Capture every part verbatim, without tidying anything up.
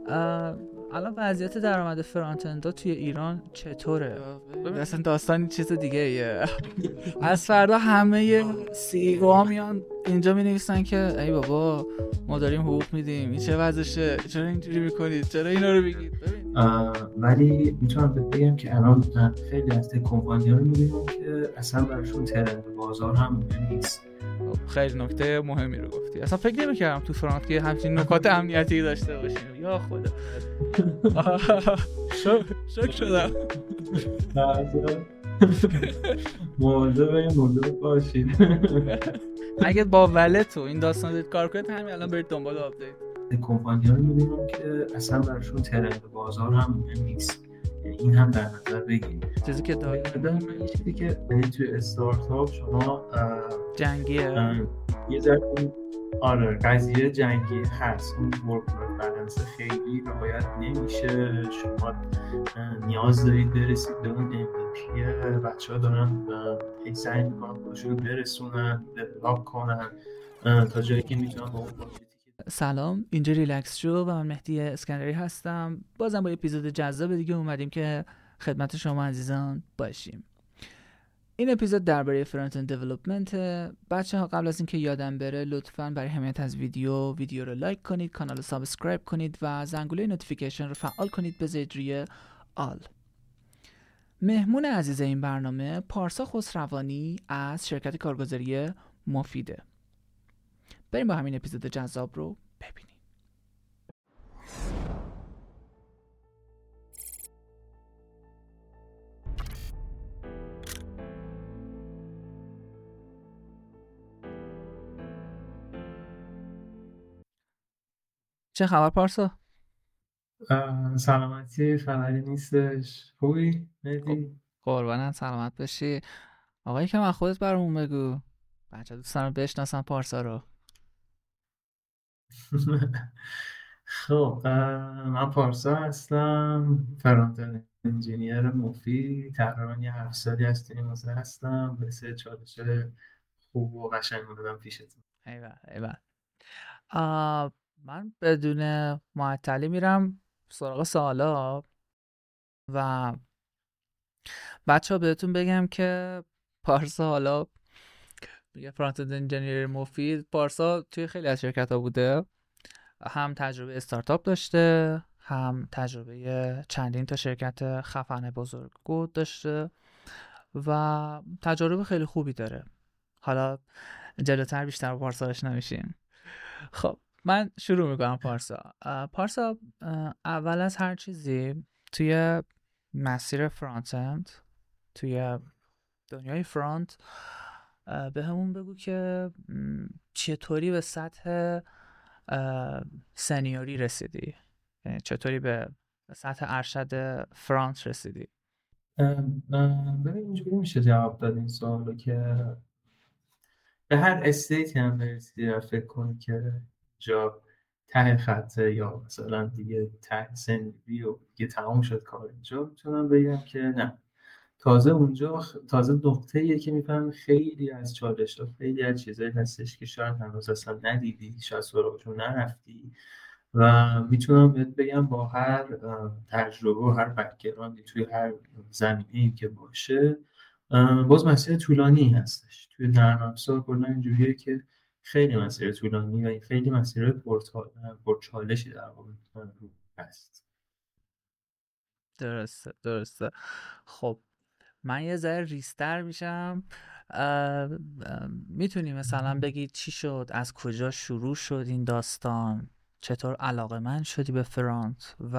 الان وضعیت درآمد فرانت اند توی ایران چطوره؟ اصلا داستان چیز دیگه ایه. از فردا همه سی او ها میان اینجا می نویسن که ای بابا ما داریم حقوق میدیم، این چه وضعشه، چرا اینجوری میکنید، چرا اینا رو بگید. ولی میتونم بگم که الان خیلی از تک کمپانی‌ها رو میبینم که اصلا براشون ترند بازار هم مهم نیست. خیلی نکته مهمی رو گفتی. اصلا فکر نمی‌کردم تو فرانت که همچین نکات امنیتی داشته باشیم. یا خدا. شوک شدم. مواظب این موضوع باشید. اگه با ولت و این داستان دید کار کنید همین الان برید دنبال آپدیت. کمپانی‌ها رو می‌بینم که اصلا براشون ترند بازار هم مهم نیست. این هم در نظر بگیرید. چیزی که دارم این چیزی که توی استارتاپ شما جنگیه یه ذره آره قضیه جنگی هست. اون ورک بالانس خیلی رعایت نمیشه. شما نیاز دارید برسید به اون ام وی پی. بچه‌ها دارن هی سعی می‌کنن خودشون برسونن، دیولپ کنن تا جایی که میتونن با اون باجتی. سلام، اینجا ریلکس شو و من مهدی اسکندری هستم. بازم با اپیزود جذاب دیگه اومدیم که خدمت شما عزیزان باشیم. این اپیزود درباره فرانت اند دیولپمنت. بچه‌ها قبل از اینکه یادم بره لطفاً برای حمایت از ویدیو ویدیو رو لایک کنید، کانال رو سابسکرایب کنید و زنگوله نوتیفیکیشن رو فعال کنید، بذارید روی آل. مهمون عزیز این برنامه پارسا خسروانی از شرکت کارگزاری مفیده. بریم با همین اپیزود جذاب رو ببینیم. چه خبر پارسا؟ سلامتی، خبری نیستش. خوبی مهدی؟ قربانت، سلامت باشی. آقایی که من خودت برامون بگو، بچه دوست دارم بشناسن پارسا رو. خب من پارسا هستم، فرانت اند انجینیر مفید. تقریبا یه هفت سالی از تیم موزه هستم. مثل چالش خوب و قشنگ بودم پیشتون. ایوه ایوه. من بدون معطلی میرم سراغ سوالا و بچه ها بهتون بگم که پارسا حالا میگه فرانت اند انجینیر مفید. پارسا توی خیلی از شرکت ها بوده، هم تجربه استارتاپ داشته، هم تجربه چندین تا شرکت خفن بزرگ گود داشته و تجربه خیلی خوبی داره. حالا جلوتر بیشتر با پارسا آشنا میشیم. خب من شروع میکنم. پارسا پارسا اول از هر چیزی توی مسیر فرانت اند، توی دنیای فرانت، به همون بگو که چطوری به سطح سنیوری رسیدی، یعنی چطوری به سطح ارشد فرانت رسیدی؟ ببین اینجوری میشه جواب داد این سوالو که به هر استیتی هم برسیدی و فکر کنی که جا ته خطه یا مثلا دیگه ته سنیوری و دیگه تمام شد کار اینجا، میتونم بگم که نه، تازه اونجا تازه نقطه‌ایه که میفهمی خیلی از چالش‌ها، خیلی از چیزایی هستش که شاید هنوز اصلا ندیدی، شاید سراغشون نرفتی. و میتونم بهت بگم با هر تجربه و هر بک‌گراندی توی هر زمینه‌ای که باشه، باز مسیر طولانی هستش. توی نرم افزار کلا اینجوریه که خیلی مسیر طولانی و خیلی مسیر پرچالشی در واقع هست. درسته درسته. خب من یه ذره ریستر میشم. میتونی مثلا بگی چی شد، از کجا شروع شد این داستان، چطور علاقه‌مند شدی به فرانت و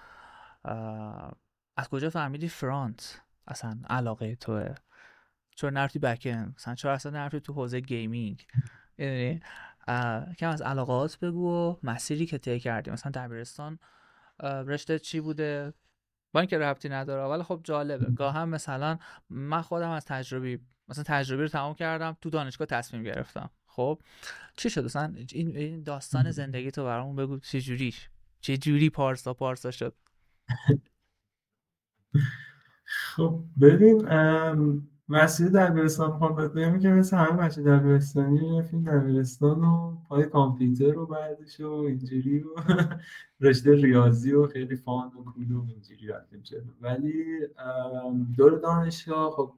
از کجا فهمیدی فرانت اصلا علاقه توه؟ چرا نرفتی بک اند مثلا؟ چرا اصلا نرفتی تو حوزه گیمینگ؟ یعنی کم از علاقات بگو و مسیری که طی کردی. مثلا دبیرستان رشته چی بوده؟ با اینکه ربطی نداره ولی خب جالبه. گاه هم مثلا من خودم از تجربی مثلا تجربی رو تمام کردم، تو دانشگاه تصمیم گرفتم. خب چی شد مثلا؟ این داستان زندگی تو برامون بگو، چه جوری چه جوری پارسا پارسا شد؟ خب ببین مسیر دبیرستان میخوام بهت بگم که مثل همه بچه دبیرستانی رفتیم دبیرستان و پای کامپیوتر و بعدش و اینجوری و رشته ریاضی و خیلی فان و کول و اینجوری رفتیم جلو. ولی ام، دور دانشگاه خب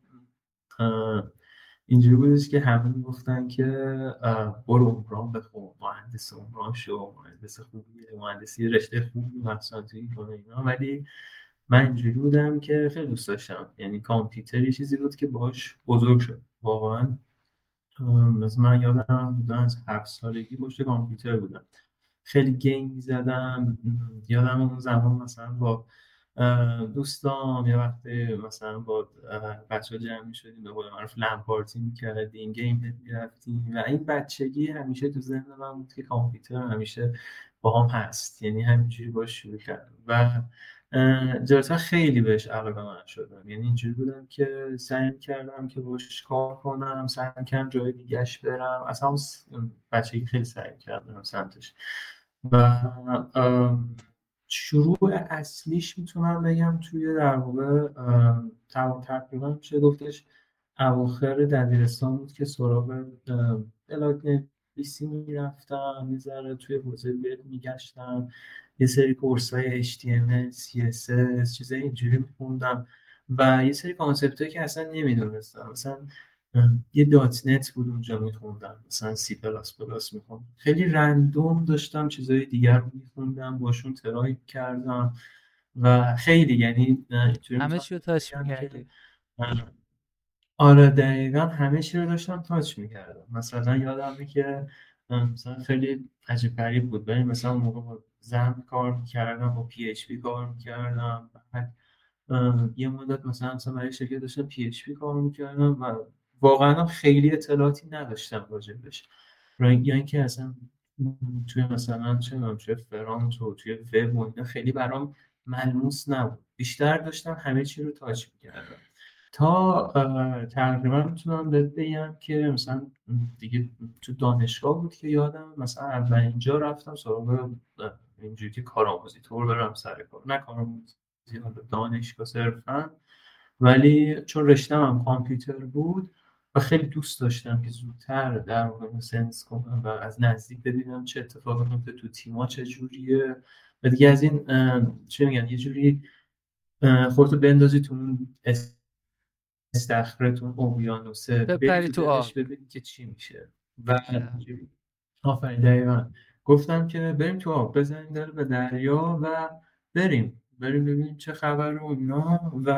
اه، اینجوری بودش که همه میگفتن که اه، برو عمران بخون، مهندس عمران شو، مهندس خوبیه، مهندسی رشته خوبی مثلا توی کنه اینا. ولی من اینجوری بودم که خیلی دوست داشتم، یعنی کامپیوتر یه چیزی بود که باهاش بزرگ شد واقعا. ام، مثلا من یادم بودم از هفت سالگی پشت کامپیوتر بودم، خیلی گیم می‌زدم. یادم اون زمان مثلا با اه، دوستام یه وقتی مثلا با بچه ها جمع می‌شدیم، به قول معروف لن پارتی می‌کردیم، گیم می‌رفتیم و این بچگی همیشه تو ذهن من بود که کامپیوتر همیشه با هم هست، یعنی همینجوری باش شروع کردم و اه، جلوتر خیلی بهش علاقه من شدم. یعنی اینجوری بودم که سعی کردم که باش کار کنم، سعی کردم جای دیگهش برم، اصلا اون س- بچگی خیلی سعی کردم سمتش. و ام، شروع اصلیش میتونم بگم توی در واقع ام، تق- تقریبا میشه گفتش اواخر دبیرستان بود که سراغ ام، بلاگ نویسی میرفتم، یه ذره توی حوزه وب میگشتم، یه سری کورسای اچ تی ام ال سی اس اس چیزای اینجوری میخوندم و یه سری کانسپت که اصلا نمیدونستم. مثلا ام، یه دات نت بود اونجا میخوندم، مثلا سی پلاس پلاس میخوندم، خیلی رندوم داشتم چیزای دیگر رو میخوندم باشون ترای کردم و خیلی یعنی اه، اینطوری همه میتونم چی رو تاچ بگم که میکردی. اه، آره دقیقا همه چی رو داشتم تاچ میکردم. مثلا یادمه که اه، مثلا خیلی عجیب غریب بود، ولی مثلا اون موقع با زم کار میکردم، با پی اچ پی کار میکردم. اه، یه مدت مثلا مثلا برای شرکت داشتم پی اچ پی کار میکردم و واقعا هم خیلی اطلاعاتی نداشتم راجبش. را- یا اینکه اصلا توی مثلا چه می‌دونم توی فرانت و توی وب و اینا خیلی برام ملموس نبود، بیشتر داشتم همه چی رو تاچ میکردم تا اه، تقریبا میتونم بهت بگم که مثلا دیگه تو دانشگاه بود که یادم مثلا اولین جا رفتم سراغ اه، اینجوری که کارآموزی طور برم سر کار، نه کارآموزی حالا دانشگاه صرفا، ولی چون رشتم هم کامپیوتر بود و خیلی دوست داشتم که زودتر در واقع سنس کنم و از نزدیک ببینم چه اتفاقی میفته تو تیما چجوریه و دیگه از این اه، چه میگن یه جوری اه، خودتو بندازی تو اون استخرتون اقیانوسه، بری بپری تو تو آب. دلش ببینی که چی میشه. و آره. آفرین دقیقا گفتم که بریم تو آب، بزنیم در به دریا و بریم بریم ببینیم چه خبر و اینا. و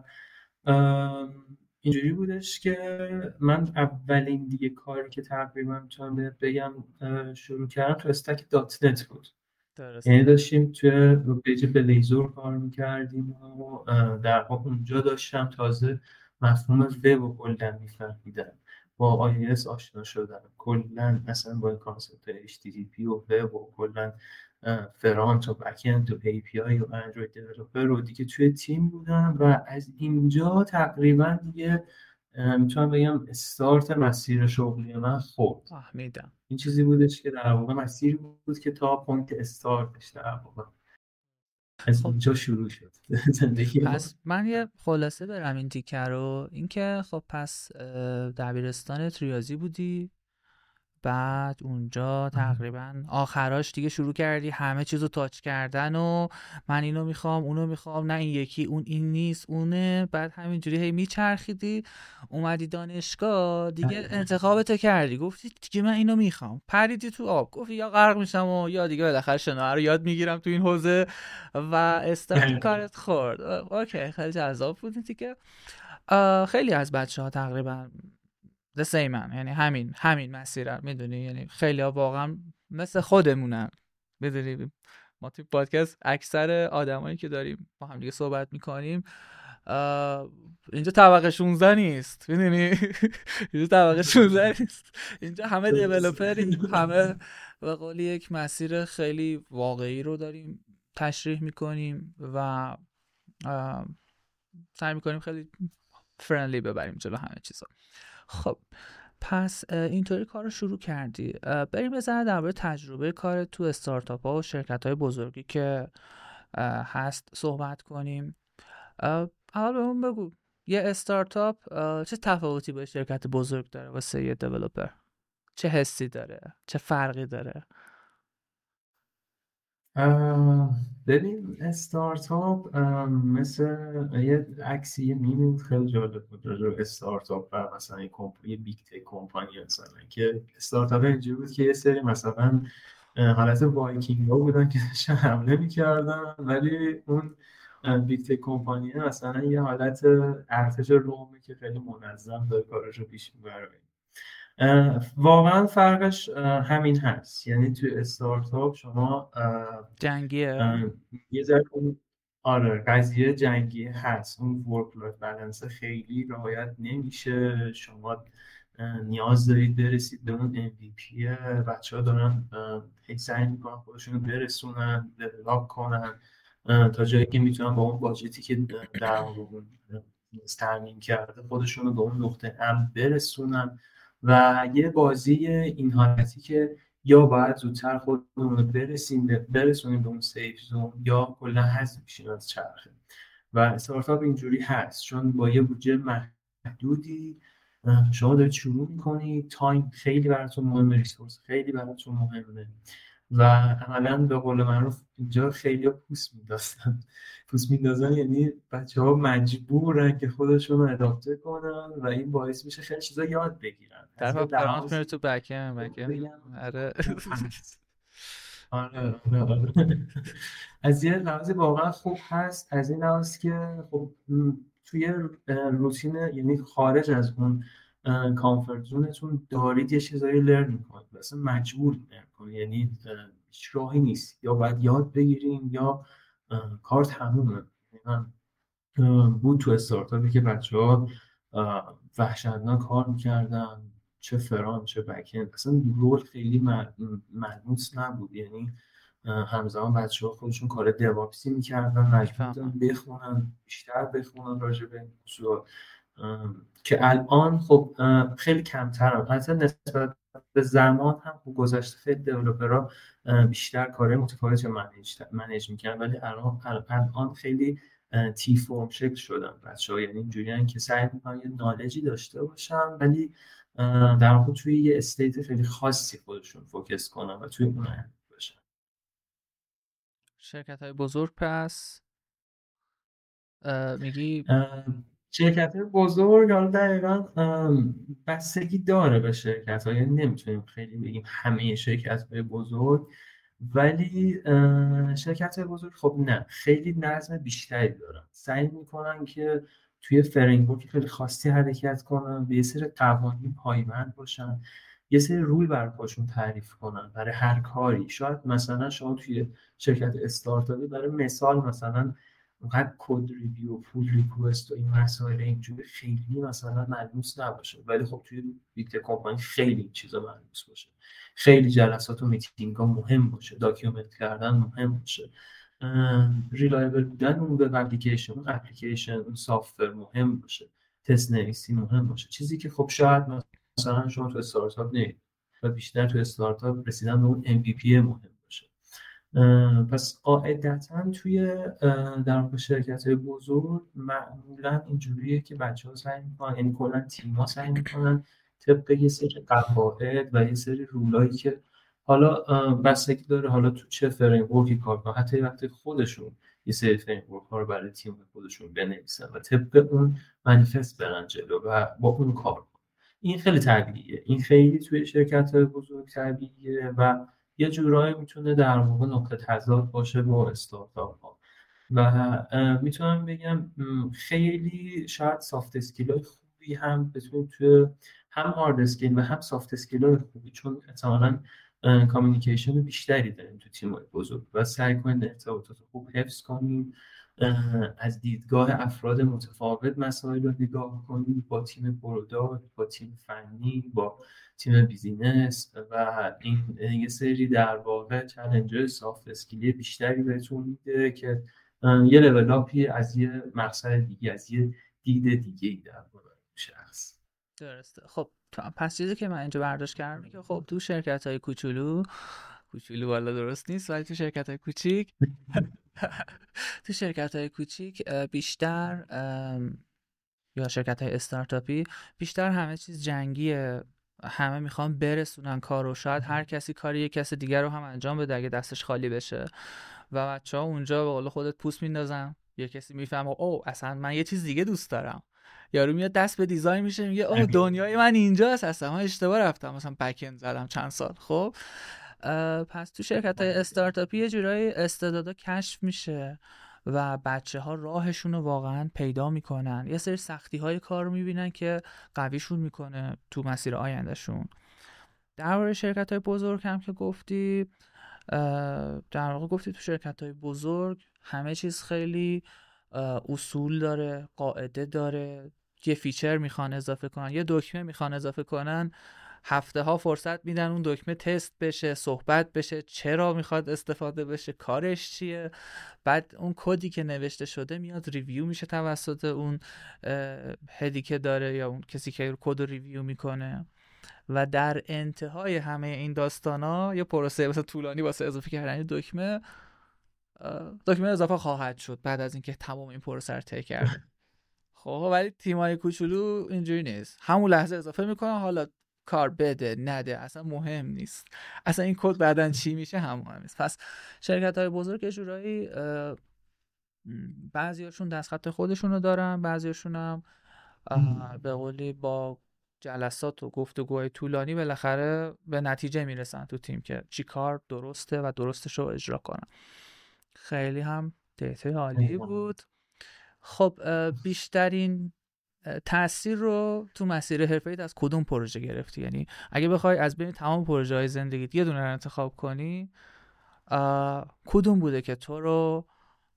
ام، اینجوری بودش که من اولین دیگه کاری که تقریبا میتونم بهت بگم اه، شروع کردم تو استک دات نت بود. یعنی درسته. داشتیم توی رو پیج بلیزور کار میکردیم و اه، در واقع اونجا داشتم تازه مفهوم وب رو کلا میفهمیدم، با آی اس آشنا شدم کلا، مثلا با این کانسپت اچ تی تی پی و وب و کلا اه، فرانت و بک اند و ای پی آی و اندروید دیولپر رو دیگه توی تیم بودم و از اینجا تقریبا دیگه اه، میتونم بگم استارت مسیر شغلی من خورد. فهمیدم. این چیزی بودش که در واقع مسیری بود که تا پوینت استارتش در واقع از خب اینجا شروع شد زندگی ما. پس من یه خلاصه برم این تیکه رو، اینکه خب پس اه، دبیرستان ریاضی بودی، بعد اونجا تقریبا آخراش دیگه شروع کردی همه چیزو تاچ کردن و من اینو میخوام اونو میخوام، نه این یکی اون این نیست اونه، بعد همینجوری هی میچرخیدی، اومدی دانشگاه دیگه انتخابتو کردی، گفتی دیگه من اینو میخوام، پریدی تو آب گفتی یا غرق میشم و یا دیگه بالاخره شنا رو یاد میگیرم تو این حوزه و استارت کارت خورد. اوکی، خیلی جذاب بود دیگه. آه، خیلی از بچه ها تقریبا the same هم. یعنی همین همین مسیرم، میدونی، یعنی خیلی ها واقعا مثل خودمونن، میدونی. ما توی پادکست اکثر آدمایی که داریم با هم دیگه صحبت میکنیم اینجا طبقه شانزده نیست، میدونی. اینجا طبقه شانزده نیست، اینجا همه دیولپریم، همه به قول یک مسیر خیلی واقعی رو داریم تشریح میکنیم و اه، سعی میکنیم خیلی فرندلی ببریم جلو همه چیزا. خب پس اینطوری کار رو شروع کردی. بریم بزنه درباره تجربه کار تو استارتاپ ها و شرکت های بزرگی که هست صحبت کنیم. اول بهمون بگو یه استارتاپ چه تفاوتی با شرکت بزرگ داره واسه یه دیولپر؟ چه حسی داره؟ چه فرقی داره؟ اه، ببین استارتاپ اه، مثل یه عکسی یه میمی بود خیلی جالب بود راجع به استارتاپ و مثلا یه کمپانی یه بیگ تک کمپانی مثلا که استارتاپ اینجوری بود که یه سری مثلا اه، حالت وایکینگ ها بودن که داشتن حمله میکردن، ولی اون اه، بیگ تک کمپانی مثلا یه حالت ارتش رومه که خیلی منظم داره کارش رو پیش میبره. اه، واقعا فرقش اه، همین هست، یعنی توی استارتاپ شما اه، جنگیه؟ اه، یه ذره اون آره قضیه جنگی هست، اون ورک لایف بالانس خیلی رعایت نمیشه. شما اه، نیاز دارید برسید به اون ام وی پی، بچه ها دارن اه، هی سعی میکنن خودشون رو برسونن دیولاپ کنن اه، تا جایی که میتونن با اون باجتی که در واقع اون تامین کرده خودشون رو به اون نقطه امن برسونن. و یه بازی این حالتی که یا باید زودتر خودمون رو برسیم به- برسونیم به اون سیف زون یا کلا حذف میشیم از چرخه. و استارتاپ اینجوری هست، چون با یه بودجه محدودی اه، شما دارید شروع میکنی، تایم خیلی براتون مهمه، ریسورس خیلی براتون مهمه و عملا به قول معروف اینجا خیلی پوست میدازن. پوست میندازن یعنی بچه ها مجبورن که خودشون رو اداپته کنن و این باعث میشه خیلی چیزا یاد بگیرن از طرف یه پرانس میره لحاظی. تو بکم بکم بگم آره. خوب هست. آره آره آره. از یه لحاظی واقعا خوب هست، از این لحاظ که خب م، توی اه، روتین، یعنی خارج از اون کامفورت زونتون دارید یه چیزایی لرن میکنید، اصلا مجبور لرن کنید، یعنی اه، هیچ راهی نیست، یا باید یاد بگیریم یا اه، کار تمومه. من بود تو استارتاپی که بچه ها وحشتناک کار میکردن، چه فران چه بکن، اصلا رول خیلی مل- ملموس نبود، یعنی اه، همزمان بچه ها خودشون کار دیوابسی میکردن، مجبور بودن میفهمم. بخونن بیشتر بخونن راجع به این موضوع. ام، که الان خب اه، خیلی کمتر هم حتی نسبت به زمان هم خب گذشته خیلی دیولوپرها بیشتر کار متفاوتی رو منیج منیج میکنن، ولی الان الان خیلی تی فرم شکل شدن بچه ها، یعنی اینجوری که سعی میکنن یه نالجی داشته باشن ولی اه، در واقع توی یه استیت خیلی خاصی خودشون فوکس کنن و توی اون اهمیت باشن. شرکت های بزرگ پس اه، میگی شرکت بزرگ حالا دقیقا ام، بستگی داره به شرکت ها، یعنی نمیتونیم خیلی بگیم همه شرکت های بزرگ، ولی شرکت های بزرگ خب نه خیلی نظم بیشتری دارن، سعی میکنن که توی فریمورک خیلی خاصی حرکت کنن، به یه سری قوانین پایبند باشن، یه سری رول بر خودشون تعریف کنن برای هر کاری. شاید مثلا شما توی شرکت استارتاپی برای مثال مثلا اونقدر کد ریویو پول ریکوست و این مسائل اینجوری خیلی مثلا ملموس نباشه، ولی خب توی بیگ تک کمپانی خیلی این چیزا ملموس باشه، خیلی جلسات و میتینگ ها مهم باشه، داکیومنت کردن مهم باشه، ریلایبل بودن اون وب اپلیکیشن، اون اپلیکیشن اون سافتور مهم باشه، تست نویسی مهم باشه، چیزی که خب شاید مثلا شما تو استارتاپ نید و بیشتر تو استارتاپ رسیدن به اون ام وی پی مهم باشه. پس قاعدتا توی در واقع شرکت های بزرگ معمولا اینجوریه که بچه ها سعی میکنن، یعنی کلا تیم ها سعی میکنن طبق یه سری قواعد و یه سری رولایی که حالا بستگی داره حالا تو چه فریم ورکی کار کنن، حتی وقتی خودشون یه سری فریم ورک ها رو برای تیم خودشون بنویسن و طبق اون منیفست برن جلو و با اون کار کنن. این خیلی طبیعیه، این خیلی توی شرکت های بزرگ طبیعیه و یه جورایی میتونه در واقع نقطه تضاد باشه با استارتاپ ها. و میتونم بگم خیلی شاید سافت اسکیل های خوبی هم بتونیم توی هم هارد اسکیل و هم سافت اسکیل های خوبی، چون احتمالاً کامیونیکیشن بیشتری داریم تو تیم های بزرگ و سعی کنید ارتباطات خوب حفظ کنیم، از دیدگاه افراد متفاوت مسائل رو نگاه کنیم، با تیم پروداکت، با تیم فنی، با تیم بیزینس، و این یه سری در واقع چالنج‌های سافت اسکیلی بیشتری بهتون میده که یه لول اپی از یه مقصد دیگه، از یه دید دیگه در واقع شخص. درسته. خب پس چیزی که من اینجا برداشت کردم که خب تو شرکت های کوچولو کوچولو والا درست نیست، ولی تو شرکت های کوچیک تو شرکت های کوچیک بیشتر یا شرکت های استارتاپی بیشتر همه چیز جنگیه، همه میخوان برسونن کارو، شاید هر کسی کاری یک کس دیگر رو هم انجام بده اگه دستش خالی بشه و بچه ها اونجا به قول خودت پوست میندازن، یه کسی میفهمه او اصلا من یه چیز دیگه دوست دارم، یارو میاد دست به دیزاین میشه میگه اوه دنیای من اینجاست، اصلا من اشتباه رفتم مثلا بک اند زدم چند سال. خب پس تو شرکت های استارتاپی یه جورایی استعدادا کشف میشه و بچه ها راهشون رو واقعا پیدا میکنن، یه سری سختی های کار رو میبینن که قویشون میکنه تو مسیر آیندهشون. درباره شرکت های بزرگ هم که گفتی، در واقع گفتی تو شرکت های بزرگ همه چیز خیلی اصول داره، قاعده داره، یه فیچر میخوان اضافه کنن، یه دکمه میخوان اضافه کنن، هفته ها فرصت میدن اون دکمه تست بشه، صحبت بشه، چرا میخواد استفاده بشه، کارش چیه، بعد اون کدی که نوشته شده میاد ریویو میشه توسط اون هدی که داره یا اون کسی که کد رو ریویو میکنه و در انتهای همه این داستانا یه پروسه مثلا طولانی واسه اضافه کردن دکمه دکمه اضافه خواهد شد بعد از اینکه تمام این پروسه رو طی کرده. خب ولی تیمای کوچولو اینجوری نیست، همون لحظه اضافه میکنن، حالا کار بده نده اصلا مهم نیست، اصلا این کد بعدن چی میشه هم مهم نیست. پس شرکت های بزرگ یه جورایی بعضیاشون دستخط خودشونو دارن، بعضیاشون هم به قولی با جلسات و گفتگوهای طولانی بالاخره به نتیجه میرسن تو تیم که چی کار درسته و درستش رو اجرا کنن. خیلی هم دیتای عالی بود. خب بیشترین تأثیر رو تو مسیر حرفه‌ایت از کدوم پروژه گرفتی؟ یعنی اگه بخوای از بین تمام پروژه های زندگیت یه دونه رو انتخاب کنی، کدوم بوده که تو رو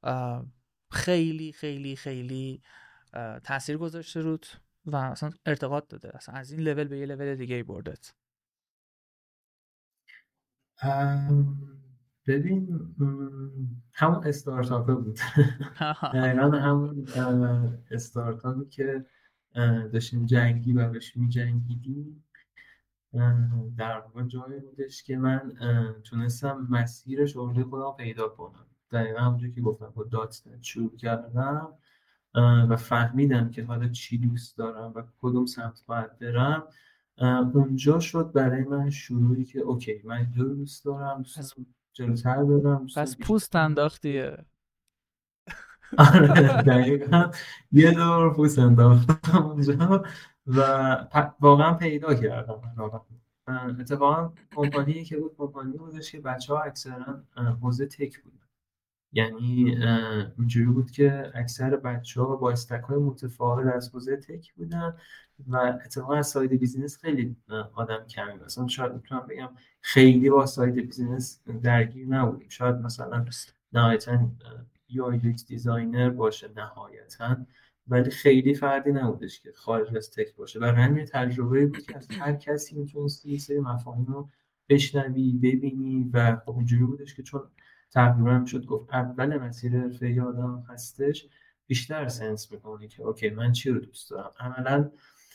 خیلی خیلی خیلی تأثیر گذاشته روت و اصلا ارتقات داده، اصلا از این لول به یه لول دیگه ای بردت؟ ببین همون استارتاپه بود. دقیقا همون استارتاپی که داشتیم جنگی و بهش می جنگیدیم در واقع جایی بودش که من تونستم مسیر شغلی خودم پیدا کنم. دقیقا همونجور که گفتم با دات نت شروع کردم و فهمیدم که حالا چی دوست دارم و کدوم سمت باید برم. اونجا شد برای من شروعی که اوکی من اینجا رو دوست دارم، دوست دارم جلوتر برم. پس پوست انداختیه. آره دقیقا یه دور پوست انداختم اونجا و واقعا پیدا کردم. اتفاقا کمپانی که بود کمپانی بودش که بچه ها اکثرا حوزه تک بودن، یعنی اینجوری بود که اکثر بچه ها با استک های متفاوت از حوزه تک بودن و اتفاقا از ساید بیزینس خیلی آدم کمی، مثلا شاید میتونم بگم خیلی با ساید بیزینس درگیر نبودیم، شاید مثلا نهایتا یو آی یو ایکس دیزاینر باشه نهایتا، ولی خیلی فردی نبودش که خارج از تک باشه و همین تجربه بود که از هر کسی میتونستی یه سری مفاهیم رو بشنوی ببینی و خب اونجوری بودش که چون تقریبا میشد گفت اول مسیر حرفه‌ای آدم هستش بیشتر سنس میکنی که اوکی من چی رو دوست دارم. عملا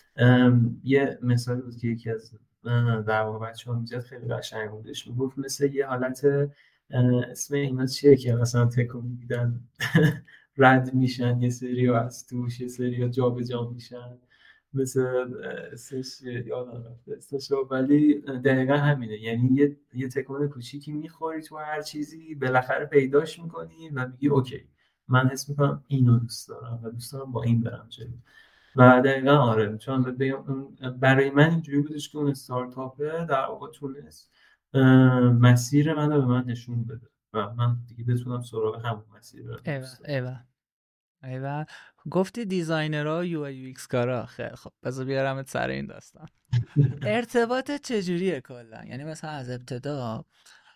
یه مثال بود که یکی از در واقع بچه‌ها میزد خیلی قشنگ بودش، میگفت مثل یه حالت اسم اینا چیه که مثلا تکون میدن رد میشن یه سری از توش یه سری جا به جا میشن، مثل اسمش یادم رفته اسمش، ولی دقیقا همینه، یعنی یه یه تکون کوچیکی میخوری تو هر چیزی بالاخره پیداش میکنی و میگی اوکی من حس میکنم اینو دوست دارم و دوست دارم با این برم جلو. و دقیقا آره چون برای من اینجوری بودش که اون استارتاپه در واقع تونست مسیر منو به من نشون بده و من دیگه بتونم سراغ همون مسیر برم. ایوه ایوه ایوه گفتی دیزاینرها یو آی یو ایکس کارا، خیلی خب بذار بیارمت سر این داستان. ارتباطت چجوریه کلا؟ یعنی مثلا از ابتدا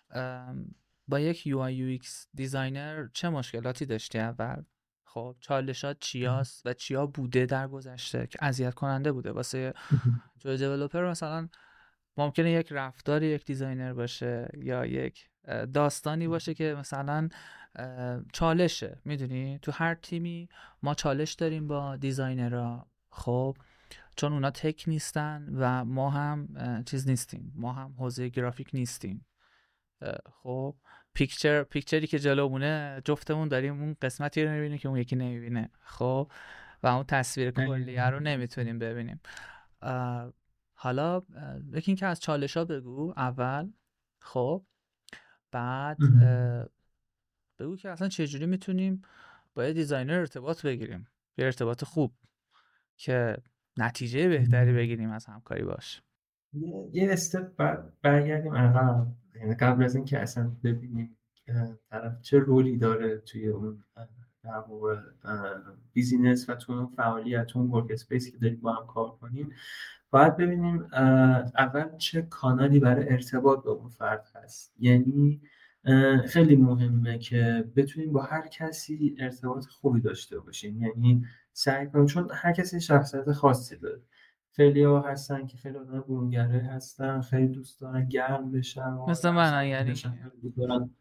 با یک یو آی یو ایکس دیزاینر چه مشکلاتی داشتی اول؟ خب چالشات چیاست و چیا بوده در گذشته که اذیت کننده بوده واسه جو دیولپر؟ مثلا ممکنه یک رفتار یک دیزاینر باشه یا یک داستانی باشه که مثلا چالشه، میدونی تو هر تیمی ما چالش داریم با دیزاینرها، خب چون اونا تک نیستن و ما هم چیز نیستیم، ما هم حوزه گرافیک نیستیم. خب پیکچر پیکچری که جلومونه جفتمون داریم اون قسمتی رو میبینیم که اون یکی نمیبینه. خب و اون تصویر کلیه دقیقاً. رو نمیتونیم ببینیم. اه، حالا اه، یکی اینکه از چالش ها بگو اول. خب بعد مهم. اه، بگو که اصلا چجوری میتونیم با یه دیزاینر ارتباط بگیریم، یه ارتباط خوب که نتیجه بهتری بگیریم از همکاری باش. یه یه استپ بر برگردیم عقب، یعنی قبل از اینکه اصلا ببینیم اه، طرف چه رولی داره توی اون اه، در واقع اه، بیزینس و تو اون فعالیت، تو اون ورک اسپیس که داریم با هم کار کنیم، باید ببینیم اه، اول چه کانالی برای ارتباط با اون فرد هست. یعنی اه، خیلی مهمه که بتونیم با هر کسی ارتباط خوبی داشته باشیم. یعنی سعی کنیم، چون هر کسی شخصیت خاصی داره. خیلی ها هستن که خیلی آدم برونگره هستن، خیلی دوست دارن گرم بشن، وارد مثل من همسایگی یعنی. بشن، خیلی دوست دارن.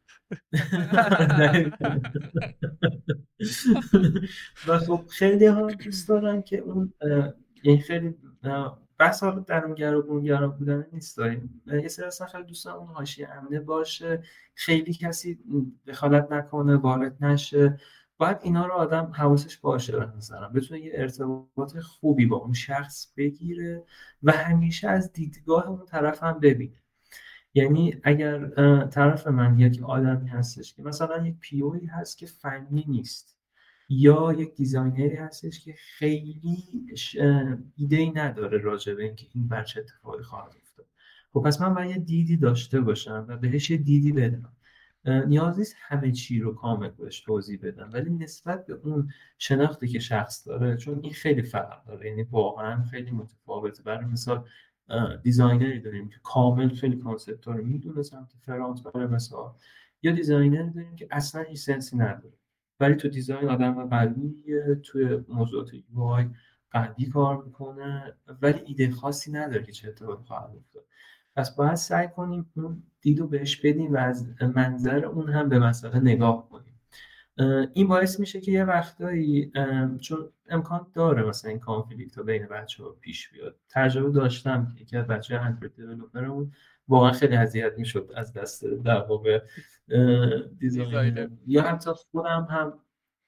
و خب خیلی ها دوست دارن که اون اه، یعنی خیلی اه، بس حالا درونگرا و برونگرا بودن نیست داریم. یه سری اصلا خیلی دوست دارن اون حاشیه امنه باشه، خیلی کسی دخالت نکنه، وارد نشه. باید اینا رو آدم حواسش باشه، به نظرم بتونه یه ارتباط خوبی با اون شخص بگیره و همیشه از دیدگاه اون طرف هم ببینه. یعنی اگر اه، طرف من یک آدمی هستش که مثلا یک پیوی هست که فنی نیست، یا یک دیزاینری هستش که خیلی ش- اه، ایده‌ای نداره راجع به اینکه این بر چه اتفاقی خواهد افتاد، خب پس من باید یه دیدی داشته باشم و بهش یه دیدی بدم. اه، نیاز نیست همه چی رو کامل بهش توضیح بدم، ولی نسبت به اون شناختی که شخص داره، چون این خیلی فرق داره، یعنی واقعا خیلی متفاوته. برای مثال اه، دیزاینری داریم که کامل خیلی کانسپت ها رو میدونه سمت فرانت برای مثال، یا دیزاینری داریم که اصلا هیچ سنسی نداره، ولی تو دیزاین آدم قویه، توی موضوعات یو آی قوی کار میکنه، ولی ایده خاصی نداره که چه اتفاقی خواهد افتاد. پس باید سعی کنیم اون دیدو بهش بدیم و از منظر اون هم به مسئله نگاه کنیم. این باعث میشه که یه وقتایی چون امکان داره مثلا این کانفلیکت ها بین بچه ها پیش بیاد. تجربه داشتم که یکی از بچه های اندروید دیولوپرمون واقعا خیلی اذیت میشد از دست در واقع دیزاینر، دیزاینر. یا حتی خودم هم.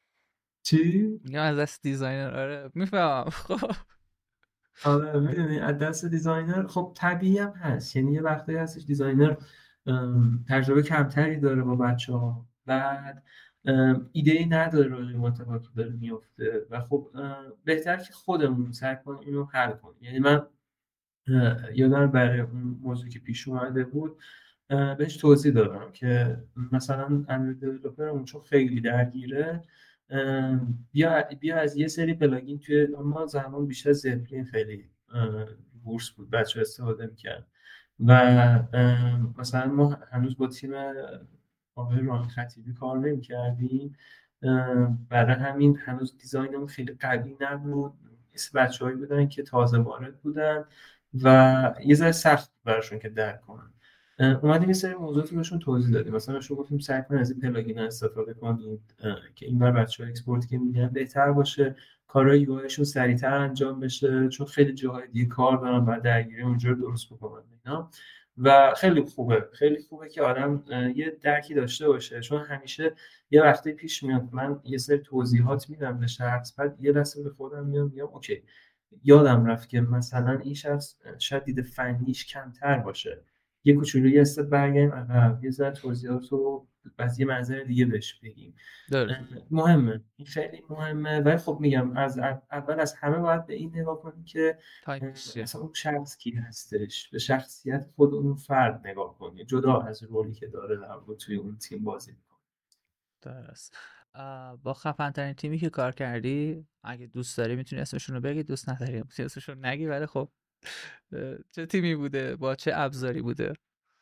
چی؟ میگم از دست دیزاینر، آره میفهمم. خب آره میدونی از دست دیزاینر، خب طبیعی هم هست. یعنی یه وقتایی هستش دیزاینر ام، تجربه کمتری داره با بچه ها، بعد ایده ای نداره راجع به اتفاقی که داره میفته، و خب ام، بهتر که خودمون سعی کنیم اینو حل کنیم. یعنی من اه، یادم برای اون موضوعی که پیش اومده بود اه، بهش توضیح دادم که مثلا اندروید دیولپرمون چون خیلی درگیره، اه، بیا بیا از یه سری پلاگین توی ما زمان بیشتر زپلین خیلی اه، بورس بود بچه استفاده میکرد، و اه، مثلا ما هنوز با تیم آقای ران خطیبی کار نمیکردیم، برای همین هنوز دیزاینمون خیلی قوی نبود. مثل بچه‌هایی بودن که تازه وارد بودن و یه ذره سخت بود براشون که درک کنن. اه، اومدیم یه سری موضوعاتی بهشون توضیح دادیم، مثلا بهشون گفتیم سعی کنید از این پلاگین استفاده کنید اه، که اینور بچه‌ها اکسپورت که میگن بهتر باشه، کارهای یو آیشون سریعتر انجام بشه، چون خیلی جاهای دیگه کار دارن و درگیری اونجا رو درست بکنن اینا. و خیلی خوبه، خیلی خوبه که آدم اه، یه درکی داشته باشه، چون همیشه یه وقتی پیش میاد من یه سری توضیحات میدم به شخص، بعد یه لحظه به خودم میام میگم اوکی، یادم رفت که مثلا این شخص شاید دید فنیش کمتر باشه، یه کوچولو یه استپ برگردیم عقب، یه ذره توضیحات رو از یه منظر دیگه بهش بگیم. داره. اه، مهمه، این خیلی مهمه. ولی خب میگم از اول از همه باید به این نگاه کنیم که اه، تایپش چیه؟ اصلا اون شخص کی هستش، به شخصیت خود اون فرد نگاه کنیم، جدا از رولی که داره در واقع توی اون تیم بازی میکنه. درست. آه، با خفن ترین تیمی که کار کردی، اگه دوست داری میتونی اسمشون رو بگی، دوست نداری میتونی اسمشون نگی، ولی خب اه، چه تیمی بوده، با چه ابزاری بوده؟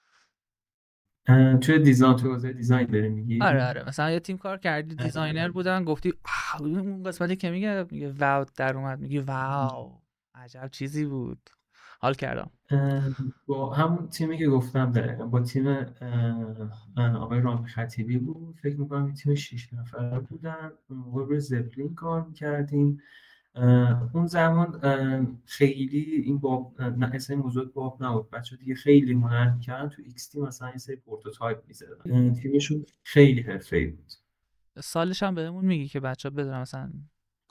توی دیزاین، توی حوزه دیزاین داری آره میگی؟ آره، مثلا یه تیم کار کردی دیزاینر بودن، گفتی آه، اون قسمتی که میگه میگه واو در اومد، میگی واو عجب چیزی بود، حال کردم. با همون تیمی که گفتم دقیقا، با تیم اه، اه، آقای رامي خطیبی بود. فکر میکنم این تیم شیش نفره بودن. اون موقع روی زپلین کار میکردیم. اون زمان اه، خیلی این باب نه، اصلا این موضوع باب نبود. بچه دیگه خیلی هنر میکردن، تو ایکس تی مثلا یه سری پروتوتایپ میزدن. تیمشون خیلی حرفه‌ای بود. سالش هم بهمون میگی که بچه ها بدونن مثلا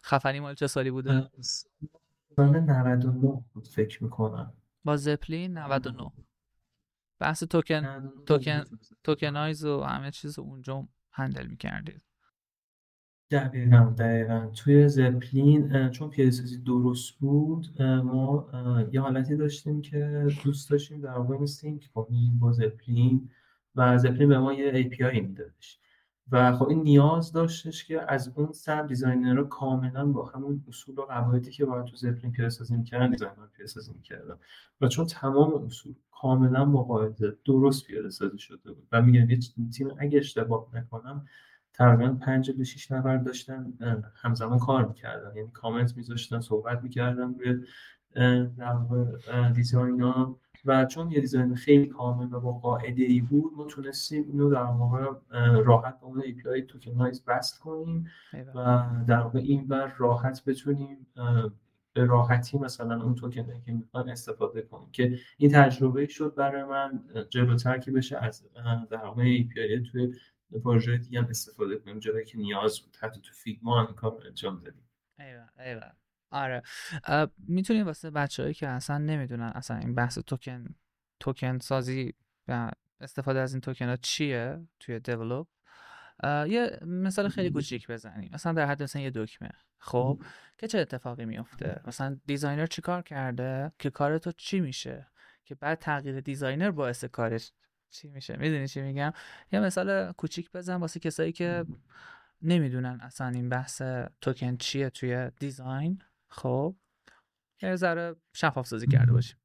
خفنی مال چه سالی بوده؟ سال نود و نه بود فکر میکنم. با زپلین نود و نه. بحث توکن نود و نه با توکن زپلین. توکنایز و همه چیز اونجا هندل می‌کردید. دقیقا دقیقا توی زپلین اه، چون پیاده‌سازی درست بود، اه، ما اه، یه حالتی داشتیم که دوست داشتیم در واقع سینک کنیم با زپلین و زپلین به ما یه ای پی آی میدادش و خب این نیاز داشتش که از اون سر دیزاینرها کاملا با همون اصول و قواعدی که باید تو زپلین پیاده‌سازی می‌کردن دیزاینر پیاده‌سازی می‌کردن و چون تمام اصول کاملا با قاعده درست پیاده‌سازی شده بود و میگم یه تیم اگه اشتباه نکنم تقریبا پنج تا شش نفر داشتن همزمان کار میکردن، یعنی کامنت میذاشتن صحبت میکردن روی در واقع دیزاینا و چون یه دیزاین خیلی کامل و با قاعده ای بود ما تونستیم اینو در واقع راحت با اون ای پی آی توکنایز بست کنیم و در واقع این بر راحت بتونیم به راحتی مثلا اون توکنی که میخوان استفاده کنیم که این تجربه شد برای من جلوتر که بشه از در واقع ای پی آی توی پروژه دیگه هم استفاده کنیم جایی که نیاز بود، حتی تو فیگما هم کار انجام دادیم. ایوه ایوه آره. میتونی واسه بچه‌هایی که اصلا نمیدونن اصلا این بحث توکن توکن سازی و استفاده از این توکن ها چیه توی دیولوب یه مثال خیلی کوچیک بزنیم، مثلا در حد مثلا یه دکمه، خب که چه اتفاقی میفته؟ مثلا دیزاینر چیکار کرده که کار تو چی میشه که بعد تغییر دیزاینر باعث کارش چی میشه؟ میدونی چی میگم؟ یه مثال کوچیک بزن واسه کسایی که نمیدونن اصلا این بحث توکن چیه توی دیزاین، خب یه ذره شفاف سازی کرده باشیم.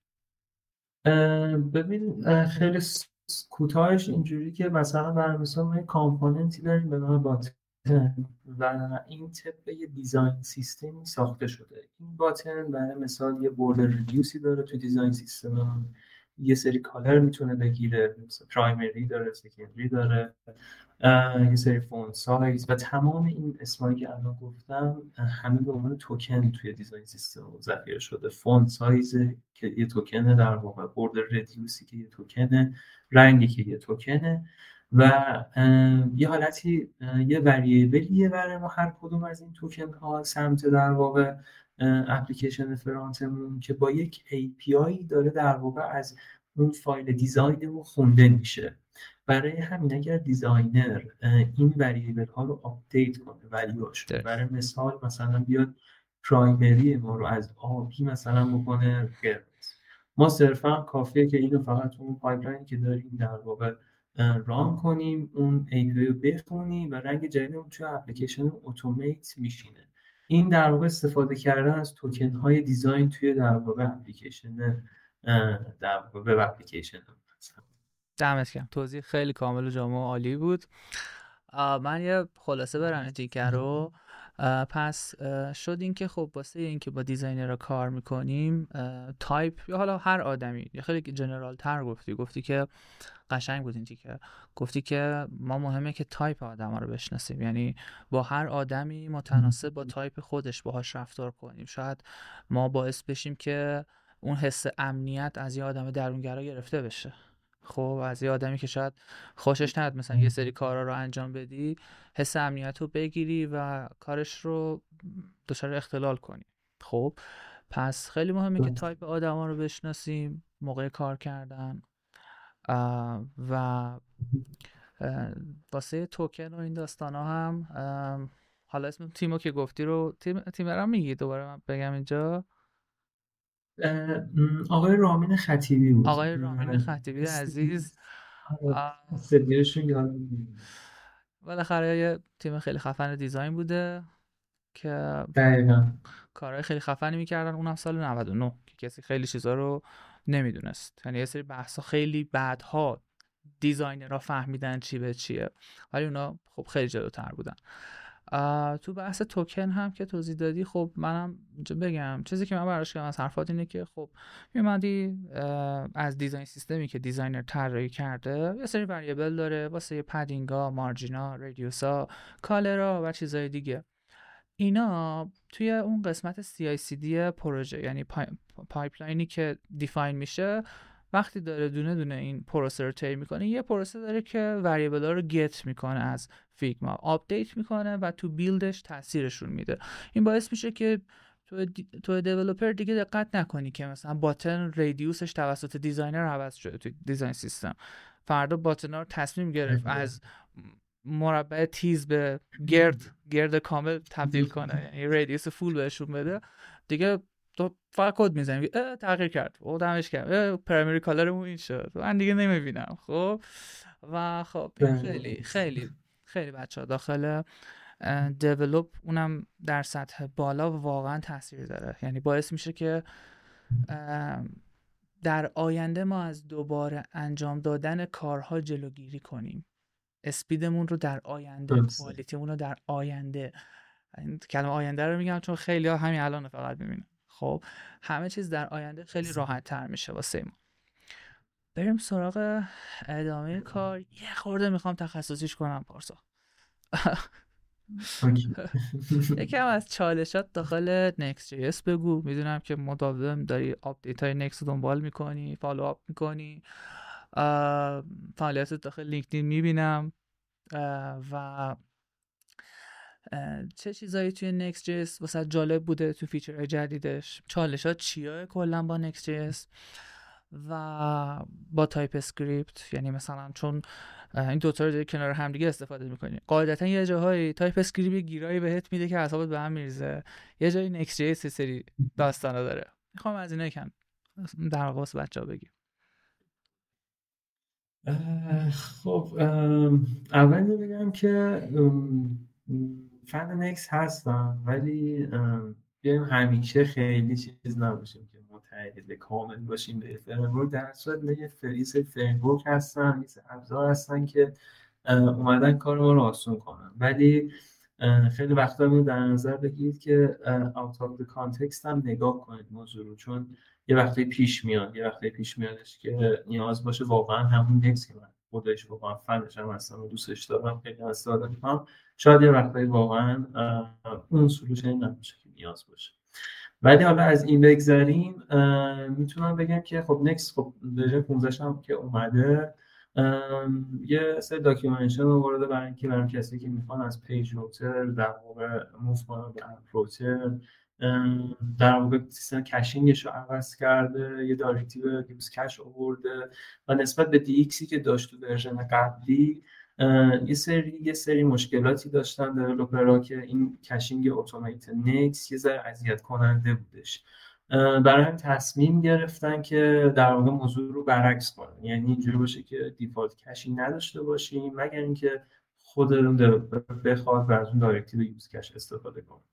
ببین خیلی کوتاهش اینجوری که مثلا برای مثال ما یه کامپوننتی داریم به نام باتن و این طبق یه دیزاین سیستمی ساخته شده. این باتن برای مثال یه بوردر ریدیوسی داره تو دیزاین سیستم، یه سری کالر میتونه بگیره، مثلا پرایمری داره، سکندری داره، یه سری فونت سایز و تمام این اسمایی که الان گفتم همه به عنوان توکن توی دیزاین سیستم ذخیره شده. فونت سایز که یه توکنه، در واقع بوردر ردیوسی که یه توکنه، رنگی که یه توکنه و یه حالتی یه وریبلیه برای ما هر کدوم از این توکن ها سمت در واقع اپلیکیشن فرانتمون که با یک ای پی آی داره در واقع از اون فایل دیزاینمون خونده میشه. برای همین اگر دیزاینر این وریبل ها رو آپدیت کنه ولیوهاشون، برای مثال مثلا بیاد پرایمری ما رو از آبی مثلا بکنه قرمز، ما صرفا کافیه که اینو فقط اون پایپلاینی که داریم در واقع ران کنیم، اون ای پی آی رو بخونیم و رنگ جدیدمون توی اپلیکیشن اتومات میشینه. این در واقع استفاده کردن از توکن های دیزاین توی در واقع اپلیکیشن در واقع وب اپلیکیشن. دمت گرم، توضیح خیلی کامل و جامع و عالی بود. من یه خلاصه برم دیگر رو. پس شد این که خب واسه این که با دیزاینر رو کار میکنیم تایپ یا حالا هر آدمی، یا خیلی جنرال تر گفتی گفتی که قشنگ بود این که گفتی که ما مهمه که تایپ آدم رو بشناسیم، یعنی با هر آدمی متناسب با تایپ خودش باهاش رفتار کنیم. شاید ما باعث بشیم که اون حس امنیت از یه آدم درونگرا گرفته بشه. خب از یه آدمی که شاید خوشش نیاد مثلا یه سری کارا رو انجام بدی، حس امنیت رو بگیری و کارش رو دچار اختلال کنی. خب پس خیلی مهمه که تایپ آدما رو بشناسیم موقع کار کردن. و واسه توکن و این داستان ها هم حالا اسم تیمو که گفتی رو تیم تیم رو میگی دوباره من بگم اینجا؟ آقای رامین خطیبی بود. آقای رامین خطیبی عزیز. سریعشون یاد بالاخره یه تیم خیلی خفن دیزاین بوده که دقیقا کارهای خیلی خفنی میکردن، اونم سال نود و نه که کسی خیلی چیزا رو نمیدونست، یعنی یه سری بحثا خیلی بعدها دیزاینرها فهمیدن چی به چیه، ولی اونا خب خیلی جلوتر بودن. تو بحث توکن هم که توضیح دادی، خب منم اینجا بگم چیزی که من براش کردم از حرفات اینه که خب میمدی از دیزاین سیستمی که دیزاینر طراحی کرده یه سری وریبل داره واسه پدینگا، مارجینا، ریدیوسا، کالرا و چیزای دیگه. اینا توی اون قسمت سی آی سی دی پروژه، یعنی پای، پایپلاینی که دیفاین میشه، وقتی داره دونه دونه این پروسه رو طی میکنه، یه پروسه داره که وریبل ها رو گت میکنه از فیگما، آپدیت میکنه و تو بیلدش تاثیرشون میده. این باعث میشه که تو دی... تو دیولپر دیگه دقت نکنی که مثلا باتن ریدیوسش توسط دیزاینر عوض شده تو دیزاین سیستم، فردا باتنا رو تصمیم گرفت از مربع تیز به گرد گرد کامل تبدیل کنه، یعنی ریدیوس فول بهشون بده، دیگه تو فقط کد میزنی تغییر کرد او دمش کرد پرایمری کالرمون این شد من دیگه نمیبینم. خب و خب این خیلی خیلی خیلی بچه‌ها داخل دیولپ اونم در سطح بالا واقعا تاثیر داره، یعنی باعث میشه که در آینده ما از دوباره انجام دادن کارها جلوگیری کنیم، اسپیدمون رو در آینده، کوالیتیمون رو در آینده. این کلمه آینده رو میگم چون خیلی ها همین الان فقط میبینن. خب همه چیز در آینده خیلی راحت تر میشه واسه ما. بریم سراغ ادامه کار. یه خورده میخوام تخصصیش کنم پارسا. یکم از چالشات داخل نکست جی اس بگو. میدونم که مداوم داری آپدیت های نکست رو دنبال میکنی، فالو آپ میکنی، فعالیتت داخل لینکدین میبینم و چه چیزایی توی نکست جی اس واسه جالب بوده تو فیچرهای جدیدش، چالشات چیه کلا با نکست جی اس و با تایپ اسکریپت، یعنی مثلا چون این دوتا رو کنار هم دیگه استفاده میکنی، قاعدتا یه جاهایی تایپ اسکریپت گیرایی بهت میده که اعصابت به هم میریزه، یه جایی نکست جی اس سری داستانا داره. میخوام از اینا یکم در واقع واسه بچه‌ها بگی. خب اول بگم که فن نکس هستم، ولی بیایم همیشه خیلی چیز نباشیم که متعهد کامل باشیم به فریمورک، در صورت یه فریز فریمورک هستن، یه ابزار هستن که اومدن کار ما رو آسون کنن، ولی خیلی وقتا رو در نظر بگیرید که out of the context هم نگاه کنید موضوع رو، چون یه وقتی پیش میاد یه وقتی پیش میادش که نیاز باشه واقعا همون نکس که من خودش واقعا فنش هم هستم و دوستش دارم، خیلی استفاده میکنم، شاید یه وقتی واقعا اون سولوشن نمیشه که نیاز باشه. ولی حالا از این بگذریم، میتونم بگم که خب نکس خب درجه پانزده هم که اومده یه سری داکیومنتیشن آورده برای اینکه برای کسی که میخوان از پیج روتر در واقع موو کنن به اپ روتر، در واقع سیستم کشینگش رو عوض کرده، یه دایرکتیو یوز کش آورده و نسبت به دی ایکسی که داشت تو ورژن قبلی یه سری یه سری مشکلاتی داشتن دیولپرها که این کشینگ اتومات نکس یه ذره اذیت کننده بودش، برای هم تصمیم گرفتن که در واقع موضوع رو برعکس کنن، یعنی اینجوری باشه که دیفالت کشینگ نداشته باشیم مگر اینکه خودمون بخواد و از اون دایرکتیو یوز کش استفاده کنیم.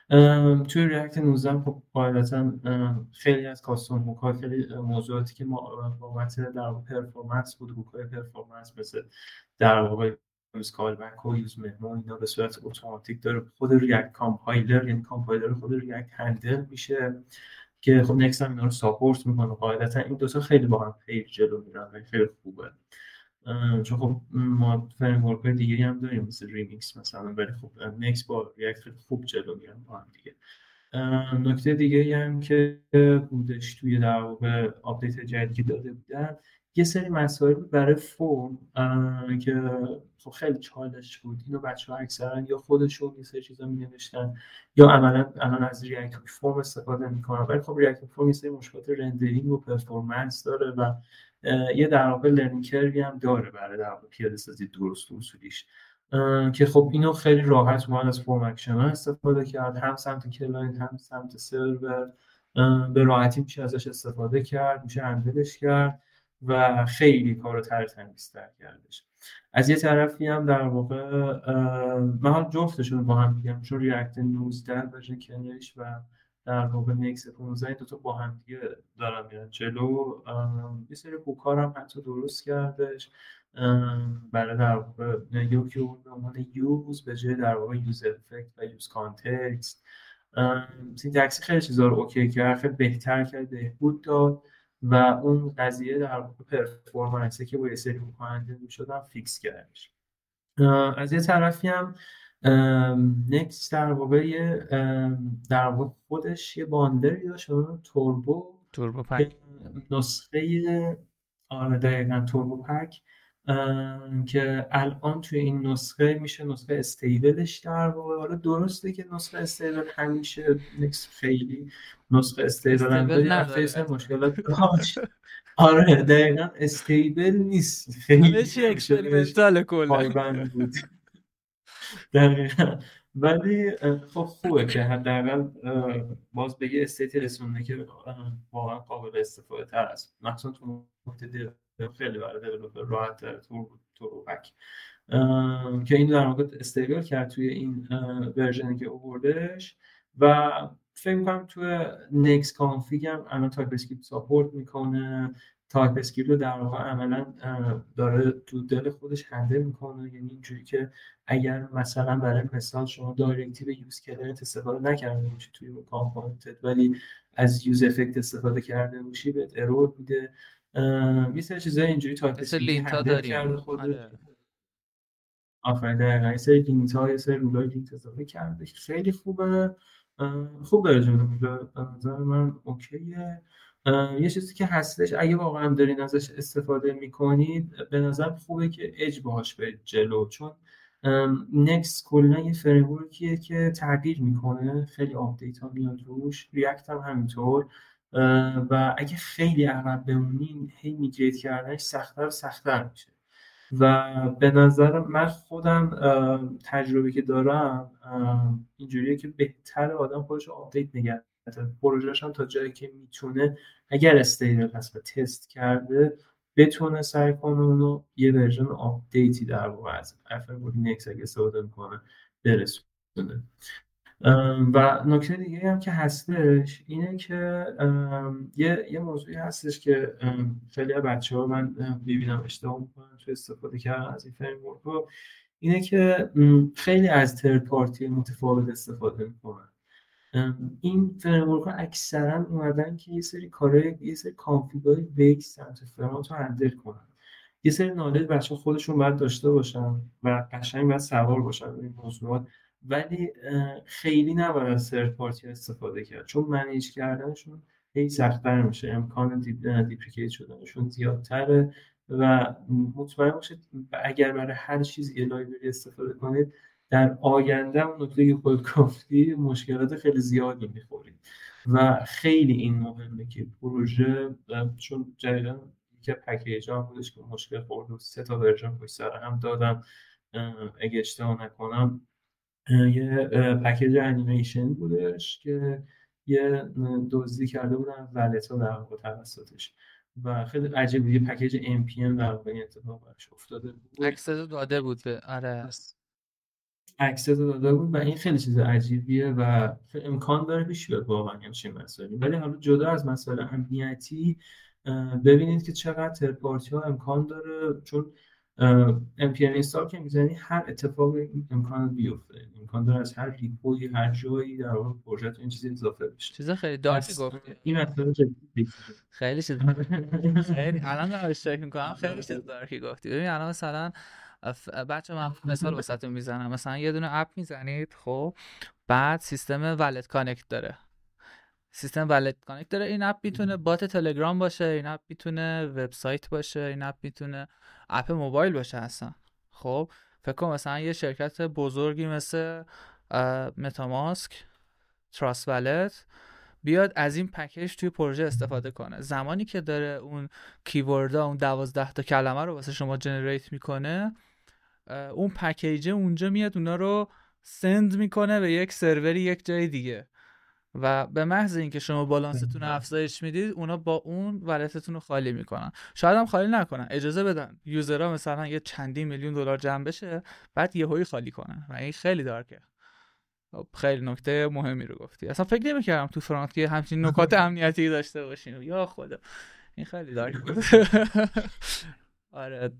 توی ریاکت نوزده خب قاعدتا خیلی از کاستوم هوک ها، خیلی موضوعاتی که ما بابت در واقع پرفورمنس بود، هوک های پرفورمنس مثل در واقع یوز کال بک و یوز مهمون اینا به صورت اتوماتیک داره خود ریاکت کامپایلر، یعنی کامپایلر خود ریاکت هندل میشه که خب نکست هم اینا رو ساپورت میکنه. قاعدتا این دو تا خیلی با هم خیلی جلو میرن و خیلی خوبه، چون خب ما فریمورک دیگری هم داریم مثل ریمیکس مثلا، ولی خب نکست با ریاکت خیلی خوب جلو میرن با هم دیگه. نکته دیگه هم که بودش توی در واقع آپدیت جدیدی داده بودن، یه سری مسائل برای فرم که خب خیلی چالش بود، اینو بچه‌ها اکثرا یا خودشون یه سری چیزا می‌نوشتن یا عملاً الان از ریاکت فرم استفاده می‌کنن، ولی خب ریاکت فرم یه سری مشکلات رندرینگ و پرفورمنس داره و یه در واقع لرنینگ کروی هم داره برای در واقع پیاده سازی درست و اصولیش، که خب اینو خیلی راحت ما از فرم اکشن ها استفاده کرد، هم سمت کلاینت هم سمت سرور به راحتی میشه ازش استفاده کرد، میشه هندلش کرد و خیلی کارو تر تمیزتر کردش. از یه طرفی هم در واقع من حال جفتشون با هم میگم، چون ریاکت نوزده ورژن کنارش و در واقع نکس پانزده دو تا با هم دیگه دارن میرن جلو، یه سری هوکار هم حتی درست کردش برای در واقع یکی به عنوان یوز به جای در واقع یوز افکت و یوز کانتکست. سینتکس خیلی چیزا رو اوکی کرد، خیلی بهتر کرد، بهبود داد و اون قضیه در واقع پرفورمنسه که با یه سری هنده میشدن فیکس کردش. از یه طرفی هم نکست در واقع در واقع خودش یه باندری داشت توربو توربو پک نسخه آره دقیقا توربو پک، که الان توی این نسخه میشه نسخه استیبلش در واقع. حالا درسته که نسخه استیبل همیشه نکس خیلی نسخه استیبل هم استیبل داری رفته یه سری نداره. مشکلات داشت. آره دقیقا استیبل نیست، همه خیلی چی همیشه بهش اکسپریمنتال کلا. پایبند بود. دقیقا. ولی اه، خب خوبه که حداقل اه، باز به یه استیتی رسونده که اه، واقعا قابل استفاده تر است، مخصوصا تو محیط دیو- خیلی برای دیولپر راحت تر تو تو رو بک ام، که این در واقع استیبل کرد توی این اه، ورژنی که آوردش. و فکر می‌کنم توی نکس کانفیگ هم الان تایپ اسکریپت ساپورت میکنه. تایپ اسکریپت رو در واقع عملا اه، داره تو دل خودش هندل میکنه، یعنی اینجوری که اگر مثلا برای مثال شما دایرکتیو یوز کلرت استفاده نکرده باشی توی کامپوننتت، ولی از یوز افکت استفاده کرده باشی، بهت ارور میده. اه، یه سری چیزای اینجوری تایپ مثل اسکریپتی لینتا هندل کرده داریم. خودش. آره. آفرین دقیقا یه سری لینک ها یه سری رولای لینک اضافه کرده که خیلی خوبه. اه، خوب داره جلو میره، به نظر من اوکیه. اه، یه چیزی که هستش اگه واقعا دارین ازش استفاده میکنید، به نظر خوبه که اج باهاش برید جلو، چون نکست کلا یه فریمورکیه که تغییر میکنه، خیلی آپدیت ها میاد روش، ریاکت هم همینطور. اه، و اگه خیلی عقب بمونین هی میگریت کردنش سخت‌تر و سخت‌تر میشه. و به نظر من خودم اه، تجربه که دارم اه، اینجوریه که بهتر آدم خودش رو آپدیت نگه داره، پروژهش هم تا جایی که میتونه اگر استیبل هست و تست کرده بتونه سعی کنه اونو یه ورژن آپدیتی در واقع از افرمولی نکس اگه استفاده میکنه برسونه. ام، و نکته دیگه هم که هستش اینه که ام، یه یه موضوعی هستش که ام، خیلی بچه ها من ام، میبینم اشتباه میکنن تو استفاده کردن از این فریمورک ها، اینه که م، خیلی از ترد پارتی متفاوت استفاده میکنن. این فریمورک ها اکثرا اومدن که یه سری کارهای یه سری کانفیگای بیگ سمت فرانت رو هندل کنن. یه سری نالج بچه خودشون باید داشته باشن و قشنگ باید سوار باشن روی این موضوعات، ولی اه، خیلی نباید از ثرد پارتی استفاده کرد، چون منیج کردنشون خیلی سخت‌تر میشه، امکان دیپ دیپلیکیت شدنشون زیادتره. و مطمئن باشید اگر برای هر چیزی یه لایبرری استفاده کنید، در آینده هم نکته که خود گفتی مشکلات خیلی زیادی میخورید. و خیلی این مهمه که پروژه اه، چون جدیدن که پکیج ها بودش که مشکل خورد و سه تا ورژن پشت سر هم دادم، اه، اگه اشتباه نکنم اه، یه اه، پکیج انیمیشن بودش که یه اه، دزدی کرده بودن ولت ها در واقع توسطش، و خیلی عجیب بود. یه پکیج ام پی ام در واقع این اتفاق براش افتاده بود. اکسس داده بود به آره. بس اکسس داده بود و این خیلی چیز عجیبیه و امکان داره پیش بیاد واقعا همچین مسائلی. ولی حالا جدا از مسائل امنیتی، اه، ببینید که چقدر ترد پارتی ها امکان داره، چون ام پی ان اینستال که میزنی هر اتفاقی امکان بیفته، امکان داره از هر ریپوی هر جایی در واقع پروژه این چیزی اضافه بشه. چیز خیلی دارکی پس اه، گفتی. این مسئله جدی بگیرید. خیلی چیز خیلی الان دارم اشتراک میکنم، خیلی چیز دارکی گفتی. ببین الان مثلا بچه من مثال واسهتون میزنم، مثلا یه دونه اپ میزنید، خب بعد سیستم ولت کانکت داره، سیستم ولت کانکت داره. این اپ میتونه بات تلگرام باشه، این اپ میتونه وبسایت باشه، این اپ میتونه اپ موبایل باشه اصلا. خب فکر کن مثلا یه شرکت بزرگی مثل متاماسک، تراست ولت بیاد از این پکیج توی پروژه استفاده کنه. زمانی که داره اون کیوردها، اون دوازده تا کلمه رو واسه شما جنریت میکنه، اون پکیج اونجا میاد اونا رو سند میکنه به یک سروری یک جای دیگه، و به محض اینکه شما بالانستون رو افزایش میدید اونا با اون ولتتون رو خالی میکنن. شاید هم خالی نکنن، اجازه بدن یوزرها مثلا یه چندین میلیون دلار جمع بشه بعد یهویی خالی کنن، و این خیلی دارکه. خب، خیلی نکته مهمی رو گفتی. اصلا فکر نمی‌کردم تو فرانت که همچین نکات امنیتی داشته باشین. یا خدا این خیلی دارک بود. آره.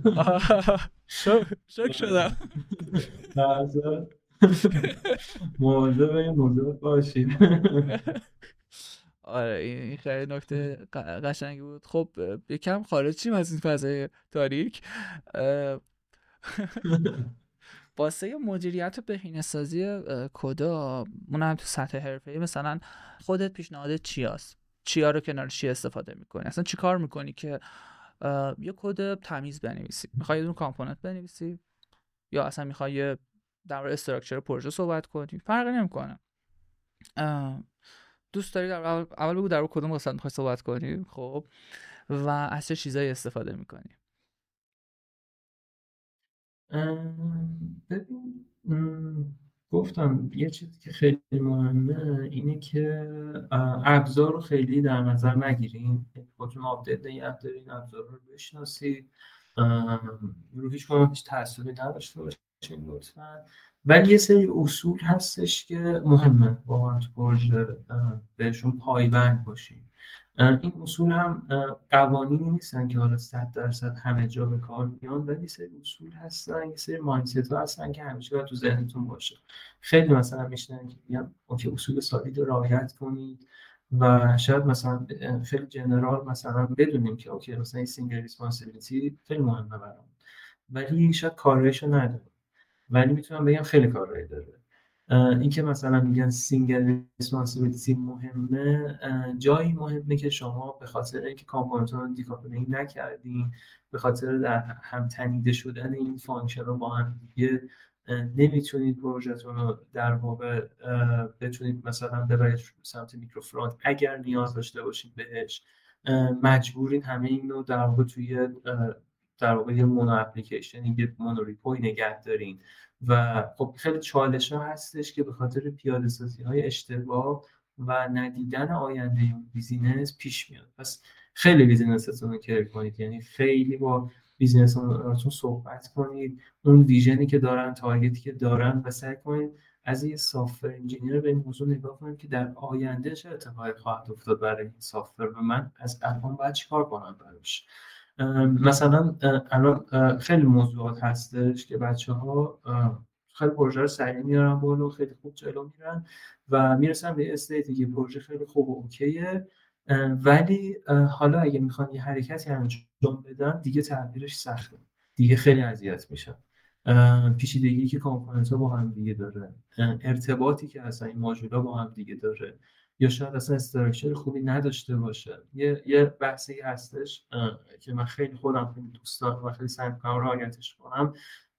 شok شok شدم. لحظه مواظب این موضوع باشید. آره این خیلی نکته قشنگی بود. خب یکم خارج شیم از این فضای تاریک. واسه مدیریت و بهینه‌سازی کدا، اونم تو سطح حرفه‌ای، مثلا خودت پیشنهادت چی هست؟ چیا رو کنار چی استفاده میکنی؟ اصلا چی کار میکنی که یه کد تمیز بنویسی، میخوای یه دونه کامپوننت بنویسی یا اصلا میخوای در مورد استراکچر پروژه صحبت کنی، فرقی نمیکنه. دوست داری در اول, اول بگو در مورد کدوم قسمت میخوای صحبت کنی، خب، و از چه چیزایی استفاده میکنی. ببین گفتم یه چیزی که خیلی مهمه اینه که ابزار رو خیلی در نظر نگیرین، خودتون آپدیت نگه دارین، ابزار رو بشناسید، رو هیچ کنم هیچ تعصبی نداشته باشین لطفا. ولی یه سری اصول هستش که مهمه واقعا تو پروژه بهشون پایبند باشین. این اصول هم قوانینی نیستن که حالا صد درصد همه جا به کار میان، ولی یه سری اصول هستن، یه سری مایندست ها هستن که همیشه باید تو ذهنتون باشه. خیلی مثلا میشنن که میگن اوکی اصول سالید رو رعایت کنید و شاید مثلا خیلی جنرال مثلا بدونیم که اوکی مثلا این سینگل ریسپانسیبیلیتی خیلی مهمه برام، ولی شاید کارایشو نداره، ولی میتونم بگم خیلی کارایی داره. این که مثلا میگن سینگل ریسپانسیبیلیتی مهمه، جایی مهمه که شما به خاطر اینکه کامپوننت رو دیکاپلینگ نکردین، به خاطر در هم تنیده شدن این فانکشن رو با هم دیگه نمیتونید پروژهتون رو در واقع بتونید مثلا ببرید سمت میکروفرانت اگر نیاز داشته باشید بهش، مجبورین همه این رو در واقع توی در واقع یه مونو اپلیکیشن، یه مونو ریپوی نگه دارین و خب خیلی چالش ها هستش که به خاطر پیاده سازی های اشتباه و ندیدن آینده بیزینس پیش میاد. پس خیلی بیزینستون رو کیر کنید، یعنی خیلی با بیزینس اونرتون صحبت کنید، اون ویژنی که دارن، تارگتی که دارن و سعی کنید از یه سافت‌ور انجینیر به این موضوع نگاه کنید که در آینده چه اتفاقی خواهد افتاد برای این سافت‌ور و من از الان باید چیکار کنم براش. مثلا الان خیلی موضوعات هستش که بچه ها خیلی پروژه رو سریع میارن بالا، خیلی خوب جلو میرن و میرسن به استیتی که پروژه خیلی خوب و اوکیه، ولی حالا اگه میخوان یه حرکتی انجام بدن دیگه تعبیرش سخته، دیگه خیلی اذیت میشن. پیچیدگی که کامپوننت ها با هم دیگه داره، ارتباطی که اصلا این ماژولا با هم دیگه داره، یا شاید اصلا استراکچر خوبی نداشته باشه. یه یه بحثی هستش که من خیلی خودم خیلی دوست دارم و خیلی سعی می‌کنم رعایتش کنم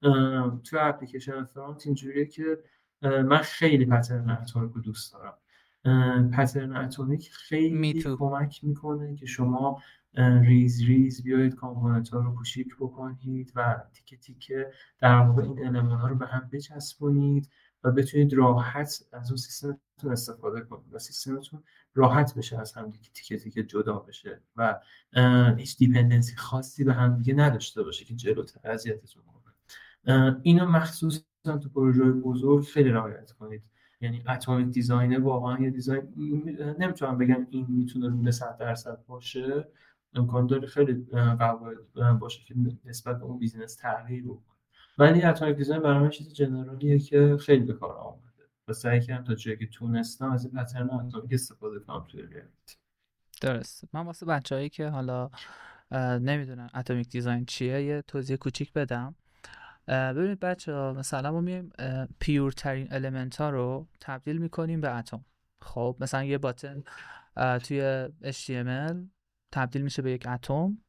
تو اپلیکیشن فرانت، اینجوریه که من خیلی پترن اتمیک رو دوست دارم. پترن اتمیک خیلی کمک میکنه که شما ریز ریز بیایید کامپوننت ها رو کوچیک بکنید و تیکه تیکه در واقع این المنت ها رو به هم بچسبونید و بتونید راحت از اون سیستمتون استفاده کنید و سیستمتون راحت بشه از هم دیگه تیکه تیکه جدا بشه و هیچ دیپندنسی خاصی به هم دیگه نداشته باشه که جلوتر اذیتتون کنه. اینو مخصوصا تو پروژه بزرگ خیلی رعایت کنید. یعنی اتمیک دیزاین واقعا یه دیزاین نمیتونم بگم این میتونه روی صد درصد باشه، امکان داره خیلی قواعد باشه که نسبت به اون بیزینس تغییر بکنه، ولی اتمیک دیزاین برای من چیز جنرالیه که خیلی به کار آمده و سعی کردم تا جایی که تونستم از این پترن اتمیک استفاده کنم توی ریالیتی. درست. من واسه بچه‌هایی که حالا نمیدونن اتمیک دیزاین چیه یه توضیح کوچیک بدم. ببینید بچه‌ها، مثلا ما میایم پیورترین المنت ها رو تبدیل میکنیم به اتم. خب مثلا یه باتن توی اچ تی ام ال تبدیل میشه به یک اتم،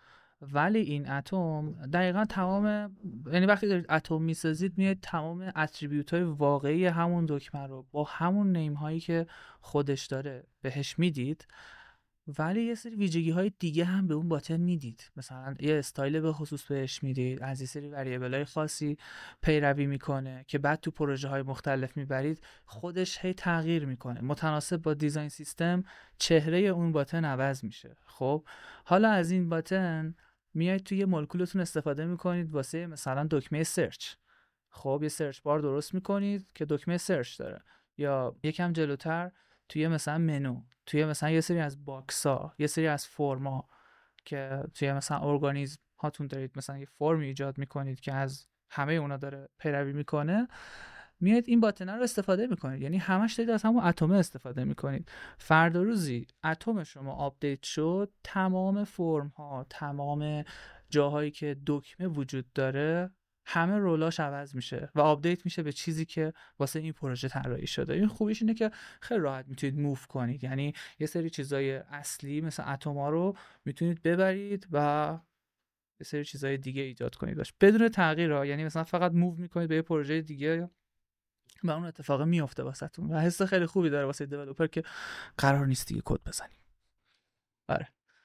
ولی این اتم دقیقا تمام، یعنی وقتی دارید اتم میسازید میاد تمام اتریبیوت های واقعی همون دکمه رو با همون نیم هایی که خودش داره بهش میدید، ولی یه سری ویژگی های دیگه هم به اون باتن میدید، مثلا یه استایل به خصوص بهش میدید، از یه سری وریبل های خاصی پیروی میکنه که بعد تو پروژه های مختلف میبرید خودش هی تغییر میکنه، متناسب با دیزاین سیستم چهره اون باتن عوض میشه. خب حالا از این باتن میایید توی مولکولتون استفاده میکنید واسه مثلا دکمه سرچ. خب یه سرچ بار درست میکنید که دکمه سرچ داره، یا یکم جلوتر توی مثلا منو، توی مثلا یه سری از باکس ها، یه سری از فرما که توی مثلا ارگانیسم هاتون دارید مثلا یه فرمی ایجاد میکنید که از همه اونا داره پیروی میکنه، میاد این باتنه رو استفاده میکنید، یعنی همش دارید از همون اتمه استفاده میکنید. فردا روزی اتم شما آپدیت شد، تمام فرم ها، تمام جاهایی که دکمه وجود داره همه رولاش عوض میشه و آپدیت میشه به چیزی که واسه این پروژه طراحی شده. این خوبیش اینه که خیلی راحت میتونید موو کنید، یعنی یه سری چیزای اصلی مثل اتما رو میتونید ببرید و یه سری چیزای دیگه ایجاد کنید باش بدون تغییر ها، یعنی مثلا فقط موو میکنید به یه پروژه دیگه و اون اتفاق میفته واسهتون و حس خیلی خوبی داره واسه دیولپر که قرار نیست دیگه کد بزنیم. آره.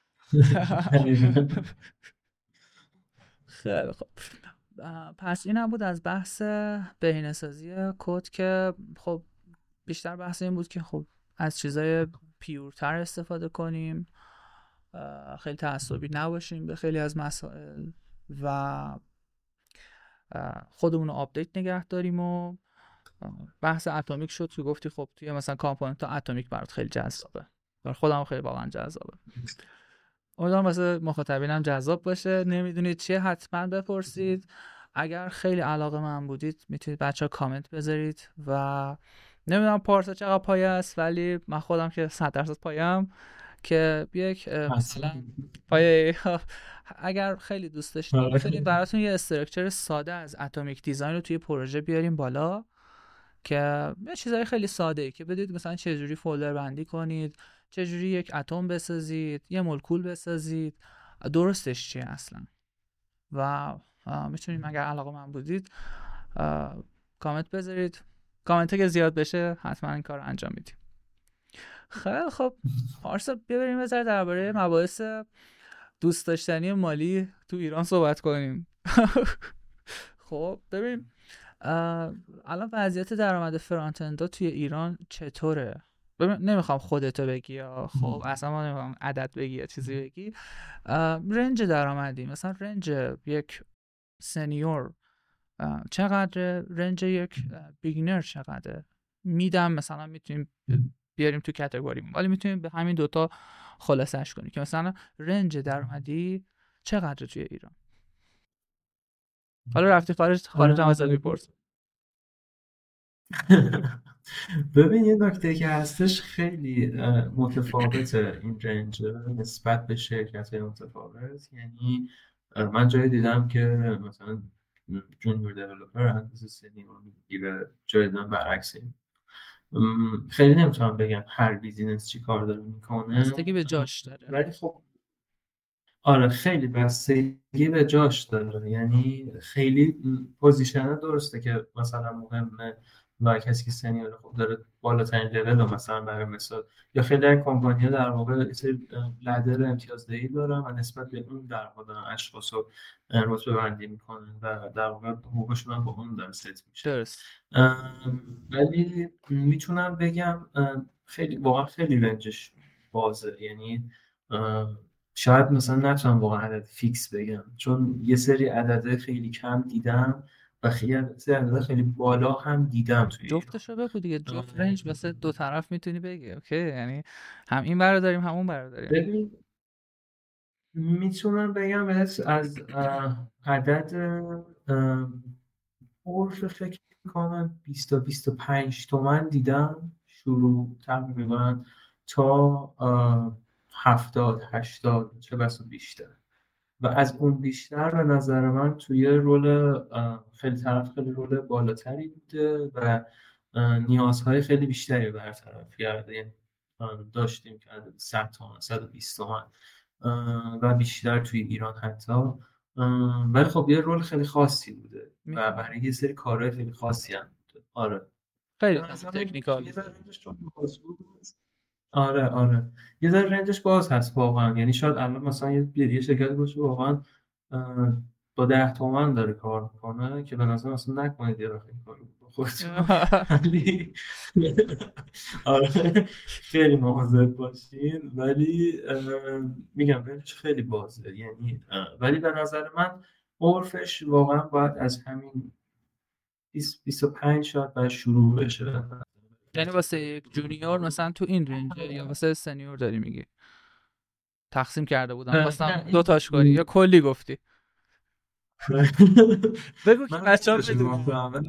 خیلی خوب. پس این هم بود از بحث بهینه‌سازی کد که خب بیشتر بحث این بود که خب از چیزای پیورتر استفاده کنیم، خیلی تعصبی نباشیم به خیلی از مسائل و خودمون رو آپدیت نگه داریم. و بحث اتمیک شد که گفتی خب توی مثلا کامپوننت اتمیک برات خیلی جذابه، برای خودم خیلی واقعا جذابه. امیدوارم واسه مخاطبینم جذاب باشه. نمیدونید چیه حتما بپرسید. اگر خیلی علاقه من بودید میتونید بچه ها کامنت بذارید و نمیدونم پارسا چقدر پایه است ولی من خودم که صد درصد پایم که یک مثلا پایه اگر خیلی دوست داشتید میتونید براتون یه استراکچر ساده از اتمیک دیزاین رو توی پروژه بیاریم بالا که یه چیزای خیلی ساده ای که بدید مثلا چه جوری فولدر بندی کنید، چه جوری یک اتم بسازید، یه مولکول بسازید، درستش چیه اصلا. و میتونید اگر علاقه من بودید کامنت بذارید. کامنت که زیاد بشه حتما این کار رو انجام میدیم. خیلی خب پارسا بیا بریم بذار درباره مباحث دوست داشتنی مالی تو ایران صحبت کنیم. خب ببین الان وضعیت درآمد فرانت اند توی ایران چطوره؟ ببین نمیخوام خودتو بگی یا خب اصلا ما نمیخوام عدد بگی یا چیزی بگی. رنج درآمدی مثلا رنج یک سنیور چقدر، رنج یک بیگینر چقدره؟ میدم مثلا میتونیم بیاریم تو کاتگوری ولی میتونیم به همین دوتا خلاصش کنیم که مثلا رنج درآمدی چقدر توی ایران. حالا رفتی خارج خارج هم ازت میپرسم. ببین یه نکته که هستش خیلی متفاوته این رنج نسبت به شرکت متفاوت. یعنی من جایی دیدم که مثلا جونیور دیولپر هندسه سنیور میگیره، جایی دیدم برعکس. خیلی نمیتونم بگم هر بیزینس چی کار داره میکنه، بستگی به جاش داره. ولی خب آره خیلی بستگی به جاش داره. یعنی خیلی پوزیشن درسته که مثلا مهمه برای کسی که سنیور خوب داره بالاترین لول رو مثلا برای مثال، یا خیلی از کمپانی‌ها در واقع یه سری لدر امتیازدهی دارن و نسبت به اون در واقع اشخاص رو رتبه بندی میکنن و در واقع حقوقشون هم با اون داره ست میشه. درست. ولی میتونم بگم خیلی واقعا خیلی رنجش بازه. یعنی شاید مثلا نتونم واقعا عدد فیکس بگم چون یه سری عدد خیلی کم دیدم و خیلی سری عدد خیلی بالا هم دیدم توی جفتشو بگو دیگه. جفت رنج مثل دو طرف میتونی بگی اوکی، یعنی هم این برو داریم هم اون برو داریم. ببین میتونم بگم بهت از عدد عرف فکر میکنم بیست تا بیست و پنج تومن دیدم شروع تقریبا تا هفتاد هشتاد چه بسا بیشتر، و از اون بیشتر به نظر من توی رول خیلی طرف خیلی رول بالاتری بوده و نیازهای خیلی بیشتری برطرف کرده. یعنی داشتیم که صد تومن صد و بیست تومن و بیشتر توی ایران حتی، ولی خب یه رول خیلی خاصی بوده و برای یه سری کارهای خیلی خاصی هم بوده. آره خیلی تکنیکال. آره آره یه ذره رنجش باز هست واقعا. یعنی شاید الان مثلا یه یه شرکت باشه واقعا با ده تومن داره کار میکنه که به نظر اصلا نکنید یه رقم کار خودتون. ولی آره خیلی مواظب باشین. ولی میگم رنجش خیلی بازه. یعنی ولی به نظر من عرفش واقعا باید از همین بیست بیست و پنج شاید باید شروع بشه. یعنی واسه یک جونیور مثلا تو این رنجه یا واسه سنیور داری میگی؟ تقسیم کرده بودم خواستم دو تاش کنی یا کلی گفتی؟ بگو که بچه ها بدونم.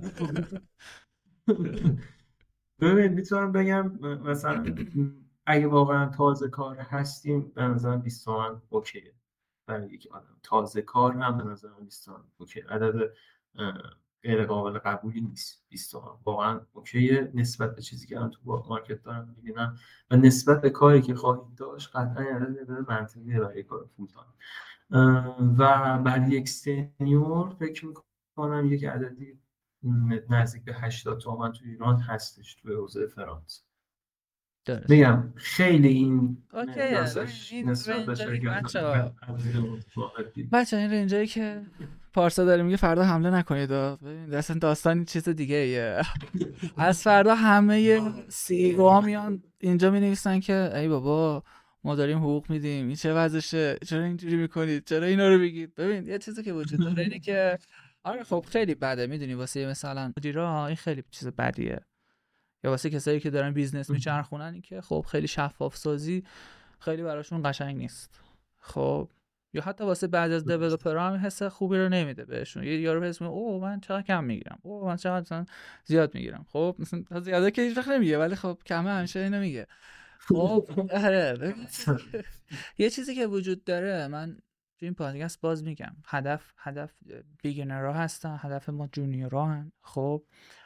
ببین میتونم بگم مثلا اگه واقعا تازه کار هستیم به نظرم بیست تومن اوکیه برای یک آدم تازه کار هم به نظرم بیست تومن اوکی. عدد غیر قابل قبولی نیست. بیست تومن واقعا اوکیه نسبت به چیزی که من تو با مارکت دارم میبینم و نسبت به کاری که خواهید داشت قطعا یعنی منطقیه برای کار فول تایم. و برای یک سنیور فکر میکنم یک عددی نزدیک به هشتاد تومن تو ایران هستش توی حوزه فرانسه. درست میگم خیلی این اوکیه. مقیاسش این نسبت به رنجایی شرکت بچه متفاوتی. بچه این رنجایی که پارسا داره میگه فردا حمله نکنید. ببین اصلا داستان چیز دیگه ایه. از فردا همه سی ها میان اینجا می نویسن که ای بابا ما داریم حقوق میدیم، این چه وضعشه، چرا اینجوری میکنید، چرا اینا رو بگید. ببین یه چیزی که وجود داره اینه که آره خب خیلی بده، میدونی واسه مثلا مدیرا این خیلی چیز بدیه، یا واسه کسایی که دارن بیزنس میچرخونن این که خب خیلی شفاف سازی خیلی براشون قشنگ نیست. خب یا حتی واسه بعضی از دیولپرها هم حس خوبی رو نمیده بهشون. یه یارو حس میکنه اوه من چقدر کم میگیرم، اوه من چقدر مثلا زیاد میگیرم. خب مثلا زیاده که هیچ وقت نمیگه ولی خب کمه همیشه اینو میگه. خب آره یه چیزی که وجود داره، من تو این پادکست باز میگم هدف هدف بیگینرها هستن، هدف ما جونیورها هستن. خب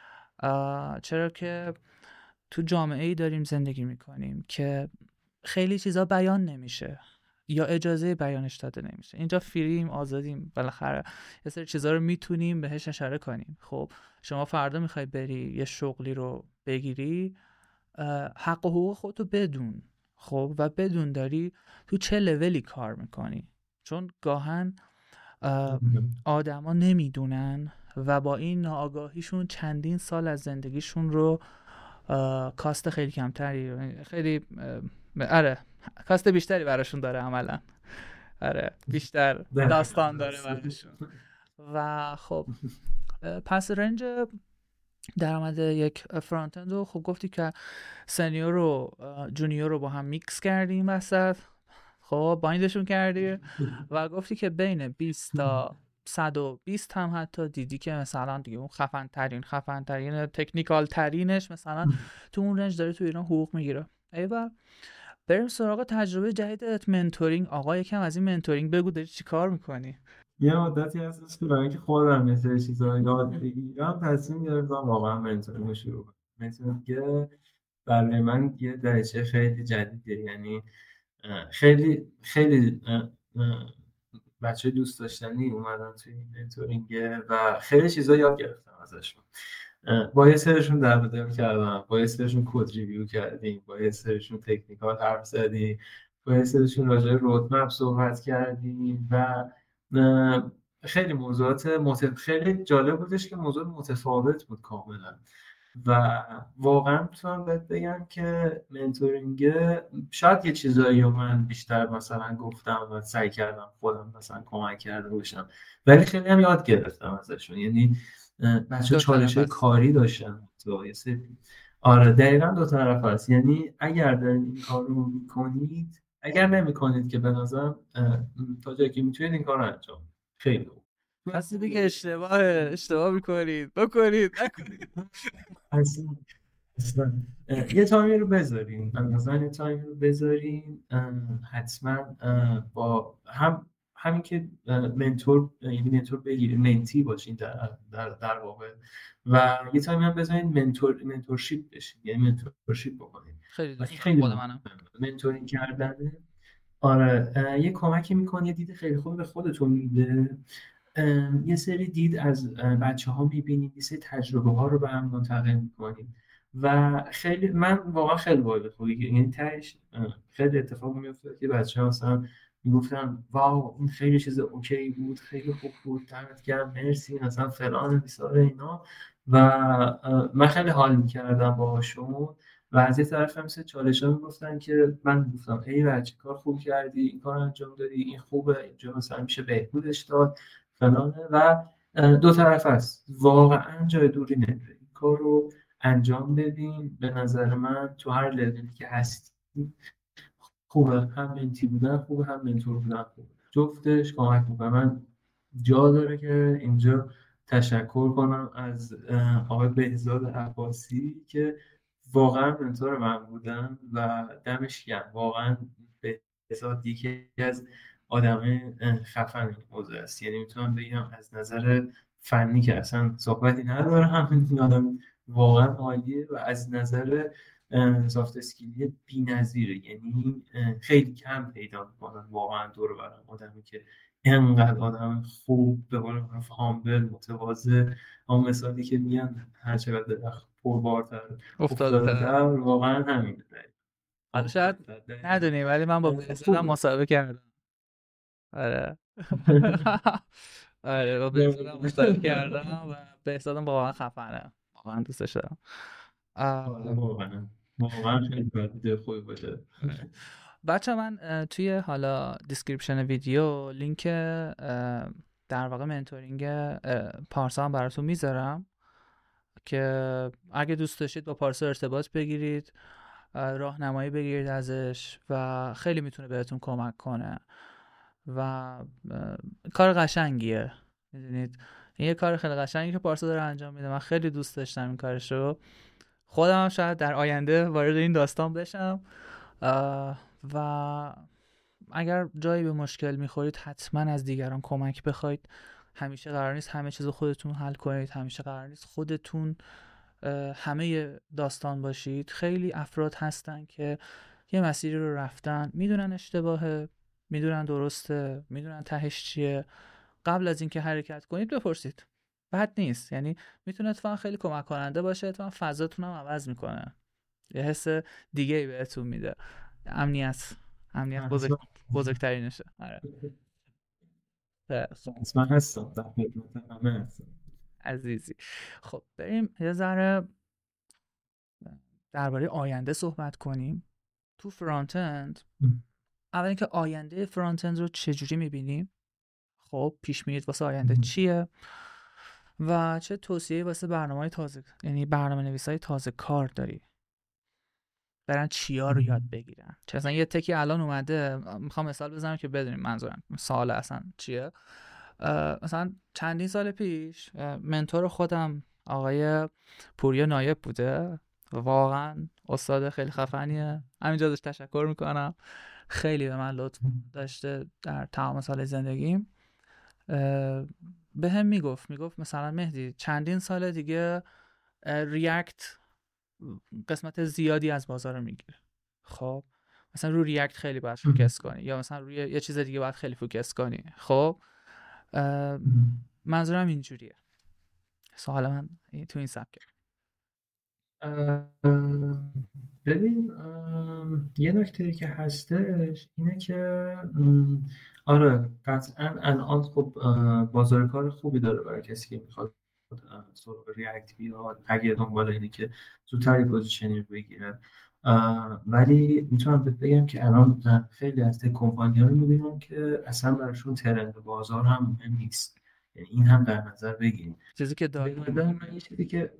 چرا که تو جامعه ای داریم زندگی میکنیم که خیلی چیزا بیان نمیشه یا اجازه بیانش داده نمیشه. اینجا فریم، آزادیم، بالاخره یه سری چیزا رو میتونیم بهش اشاره کنیم. خب شما فردا میخوای بری یه شغلی رو بگیری، حق و حقوق خودتو بدون. خب و بدون داری تو چه لولی کار میکنی، چون گاهن آدما نمیدونن و با این ناآگاهیشون چندین سال از زندگیشون رو کاست خیلی کمتری خیلی آره کاست بیشتری براشون داره عملا. آره بیشتر داستان داره براشون. و خب پس رنج درآمد یک فرانت اند رو خب گفتی که سنیور و جونیور رو با هم میکس کردیم وسط، خب بایندشون کردی و گفتی که بین بیست تا صد و بیست هم حتی دیدی که مثلا دیگه اون خفن ترین خفن ترین تکنیکال ترینش مثلا تو اون رنج داره تو ایران حقوق میگیره. ایول بریم سراغ تجربه جدیدت، منتورینگ. آقا یکم از این منتورینگ بگو، داری چی کار میکنی؟ یه مدتی هستش که برای اینکه خودم یه سری چیزا یاد بگیرم تصمیم گرفتم واقعا منتورینگ شروع کنم. منتورینگ که برای من یه درجه خیلی جدیده، یعنی خیلی خیلی بچه دوست داشتنی اومدن توی این منتورینگ و خیلی چیزا یاد گرفتم ازشون. با یه سرشون در بدم کردم، با یه سرشون کد ریویو کردیم، با یه سرشون تکنیکال حرف زدیم، با یه سرشون راجع به رودمپ صحبت کردیم و خیلی موضوعات متف... خیلی جالب بودش که موضوع متفاوت بود کاملا. و واقعا میتونم بهت بگم که منتورینگ شاید یه چیزایی رو من بیشتر مثلا گفتم و سعی کردم خودم مثلا کمک کرده باشم، ولی خیلی هم یاد گرفتم ازشون. یعنی بچه چالش کاری داشتن تو یه سری. آره دقیقا دو طرف هست. یعنی اگر دارین این کار رو میکنید، اگر نمیکنید که به نظرم تا جایی که میتونید این کار رو انجام خیلی خوب. پس دیگه اشتباه اشتباه میکنید بکنید نکنید. اصلا اصلا یه تایمی رو بذارین، مثلا یه تایمی رو بذارین حتما با هم همین که منتور یعنی منتور بگیرید، منتی باشین در در در واقع، و یه تایمی هم بذارین منتور منتورشیپ بشین، یعنی منتورشیپ بکنید. خیلی دوست خیلی خود منم منتورینگ کردن آره یه کمکی میکنه، یه دید خیلی خوب به خودتون میده، یه سری دید از بچه ها میبینید، یه سری تجربه ها رو به هم منتقل میکنید و خیلی من واقعا خیلی باید خوبی، یعنی تهش خیلی اتفاق میفته که بچه ها مثلا میگفتن واو این خیلی چیز اوکی بود، خیلی خوب بود، دمت گرم، مرسی، مثلا فلان بیساره اینا. و من خیلی حال میکردم باهاشون و از یه طرف هم مثل چالش ها میگفتن که من میگفتم ای بچه کار خوب کردی، این کار انجام دادی، این خوبه، اینجا مثلا میشه بهبودش داد فلانه. و دو طرف هست، واقعا جای دوری نمیره، این کار رو انجام بدین. به نظر من تو هر لولی که هستی خوبه، هم منتی بودن خوبه هم منتور بودن خوبه، جفتش کمک میکنه. من جا داره که اینجا تشکر کنم از آقای بهزاد عباسی که واقعا منتور من بودن و دمش گرم. واقعا بهزاد یکی از آدم خفن این حوزه است، یعنی میتونم بگم از نظر فنی که اصلا صحبتی نداره، همین آدم واقعا عالیه و از نظر سافت اسکیلی بی‌نظیره. یعنی اه، خیلی کم پیدا میکنن واقعا دور و برم آدمی که انقدر آدم خوب، به قول معروف هامبل، متواضع، اون مثالی که میگن هر چقدر درخت پربارتر افتاده افتاده تره. در، واقعا همینه. حالا شاید دقیقاً. ندونی ولی من با بهزادم خوب. مسابقه کردم. آره. آره با بهزادم مسابقه کردم و بهزادم واقعا خفنه، واقعا دوستش دارم. آره آه، واقعا واقعا خیلی باید خوبی بوده. آره. بچه من اه، توی حالا دیسکریپشن ویدیو لینک اه، در واقع منتورینگ اه، پارسا هم براتون میذارم که اگه دوست داشتید با پارسا ارتباط بگیرید، اه، راهنمایی بگیرید ازش و خیلی میتونه بهتون کمک کنه و اه، کار قشنگیه. میدونید این یه کار خیلی قشنگی که پارسا داره انجام میده. من خیلی دوست داشتم این کارشو. خودم هم شاید در آینده وارد این داستان بشم. اه، و اگر جایی به مشکل میخورید حتما از دیگران کمک بخواید. همیشه قرار نیست همه چیز خودتون حل کنید، همیشه قرار نیست خودتون اه، همه داستان باشید. خیلی افراد هستن که یه مسیری رو رفتن، میدونن اشتباهه، میدونن درسته، میدونن تهش چیه. قبل از اینکه حرکت کنید بپرسید، بد نیست. یعنی میتونه اتفاقا خیلی کمک کننده باشه، اتفاقا فضاتون هم عوض میکنه، یه حس دیگه ای بهتون میده. امنیت، امنیت بزرگ بزرگترینشه. آره. خیلی خب. حتما هستم در خدمت همه هستم. عزیزی، خب بریم یه ذره درباره آینده صحبت کنیم. تو فرانت اند، اول اینکه آینده فرانت اند رو چجوری میبینیم؟ خب پیش میرید واسه آینده چیه و چه توصیه واسه برنامه‌های تازه، یعنی برنامه نویسای تازه کار داری برن چیا رو یاد بگیرن؟ چه مثلا یه تکی الان اومده، میخوام مثال بزنم که بدونیم منظورم سوال اصلا چیه. مثلا چندین سال پیش منتور خودم آقای پوریا نایب بوده، واقعا استاد خیلی خفنیه، همینجا ازش تشکر میکنم. خیلی به من لطف داشته در تمام سال زندگیم. به هم میگفت میگفت مثلا مهدی چندین سال دیگه ریاکت قسمت زیادی از بازار رو میگیره. خب مثلا روی ریاکت خیلی باید فوکس کنی، یا مثلا روی یه چیز دیگه باید خیلی فوکس کنی. خب منظورم اینجوریه. سوال من تو این سبکه. ببین، یه نکته که هستش اینه که م، آره قطعا الان خب اه، بازار کار خوبی داره برای کسی که میخواد اه، سراغ ریاکت بیاد، اگه دنبال اینه که زودتر یه پوزیشنی رو بگیره. اه، ولی میتونم بهت بگم که الان اه، خیلی از تک کمپانی‌ها رو میبینم که اصلا براشون ترند بازار هم مهم نیست. یعنی این هم در نظر بگیریم. چیزی که به داریم نظر من یه چیزی که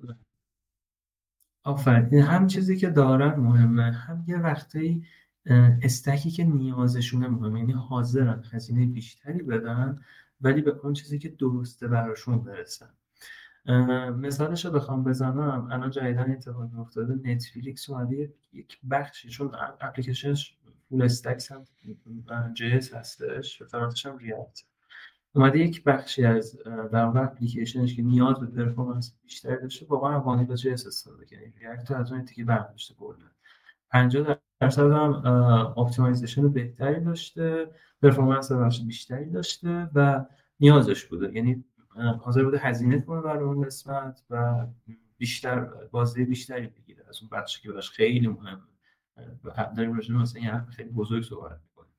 آفرین، این هم چیزی که دارن مهمه، هم یه وقتایی اه، استکی که نیازشونه مهمه. یعنی حاضرن هزینه بیشتری بدن ولی به اون چیزی که درسته براشون برسن. اه، مثالش رو بخوام بزنم، الان جدیدن اتفاقی افتاده، نتفلیکس اومده یک بخشی، چون اپلیکیشنش فول استک هم جی اس هستش، فرانتش هم ریاکت، اومده یک بخشی از اه، در واقع اپلیکیشنش که نیاز به پرفورمنس بیشتری داشته، واقعا وانیلا جی اس استفاده کرد. یعنی ریاکت از اون تیکه برداشته کلا. پنجاه درصد هم اپتیمایزیشن بهتری داشته، پرفورمنس بخش بیشتری داشته و نیازش بوده. یعنی اه، حاضر بوده هزینه کنه برای اون قسمت و بیشتر بازده بیشتری بگیره از اون بخشی که براش خیلی مهمه. و داریم راجع به مثلا یه حرف خیلی بزرگ صحبت می‌کنیم.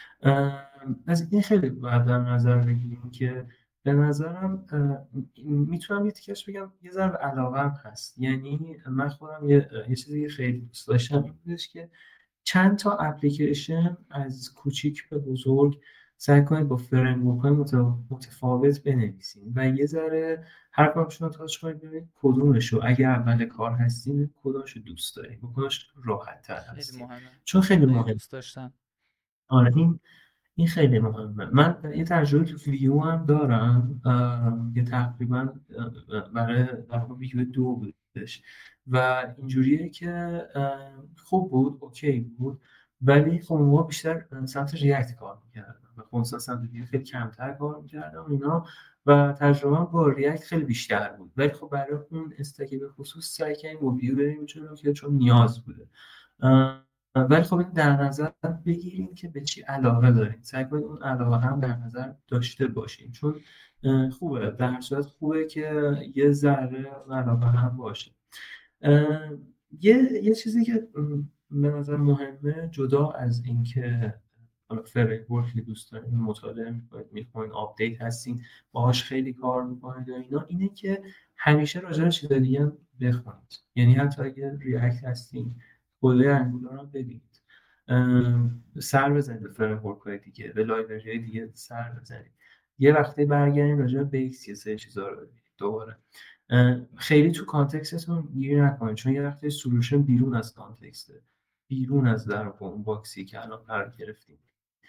از این خیلی باید در نظر بگیریم که به نظرم میتونم یه تیکش بگم یه ذره علاقم هست. یعنی من خودم یه, یه چیزی که خیلی دوست داشتم این بودش که چند تا اپلیکیشن از کوچیک به بزرگ سعی کنید با فریمورک های متفاوت بنویسین و یه ذره هر کدومشون رو تاچ کنید ببینید کدومشو اگه اول کار هستین کدومشو دوست دارید، با کدومش راحت تر خیلی هستین، مهمه چون خیلی خیلی مهم. دوست داشتن. آره این این خیلی مهمه. من یه تجربه تو ویو هم دارم، اه، که تقریبا اه، برای در واقع ویو دو بودش و اینجوریه که اه، خوب بود، اوکی بود، ولی خب ما بیشتر سمت ریاکت کار میکردم و خب سمت ویو خیلی کمتر کار میکردم اینا و تجربه با ریاکت خیلی بیشتر بود. ولی خب برای اون استک به خصوص سعی کردیم با ویو بریم جلو که چون نیاز بوده. ولی خب این در نظر بگیریم که به چی علاقه داریم، سعی کنید اون علاقه هم در نظر داشته باشیم، چون خوبه، در هر صورت خوبه که یه ذره علاقه هم باشه. یه یه چیزی که به نظر مهمه، جدا از اینکه حالا فریمورکی دوست دارین مطالعه میکنید میخواین آپدیت هستین باهاش خیلی کار میکنید و اینا، اینه که همیشه راجع به چیز دیگه هم بخونید. یعنی حتی اگه ریاکت هستین کده انگولار رو ببینید، سر بزنید به فریمورک های دیگه، به لایبرری های دیگه سر بزنید، یه وقتی برگردید راجع به بیس یه سری چیزا رو ببینید دوباره. خیلی تو کانتکستتون گیر نکنید، چون یه وقتی سولوشن بیرون از کانتکسته، بیرون از در اون باکسی که الان قرار گرفتیم.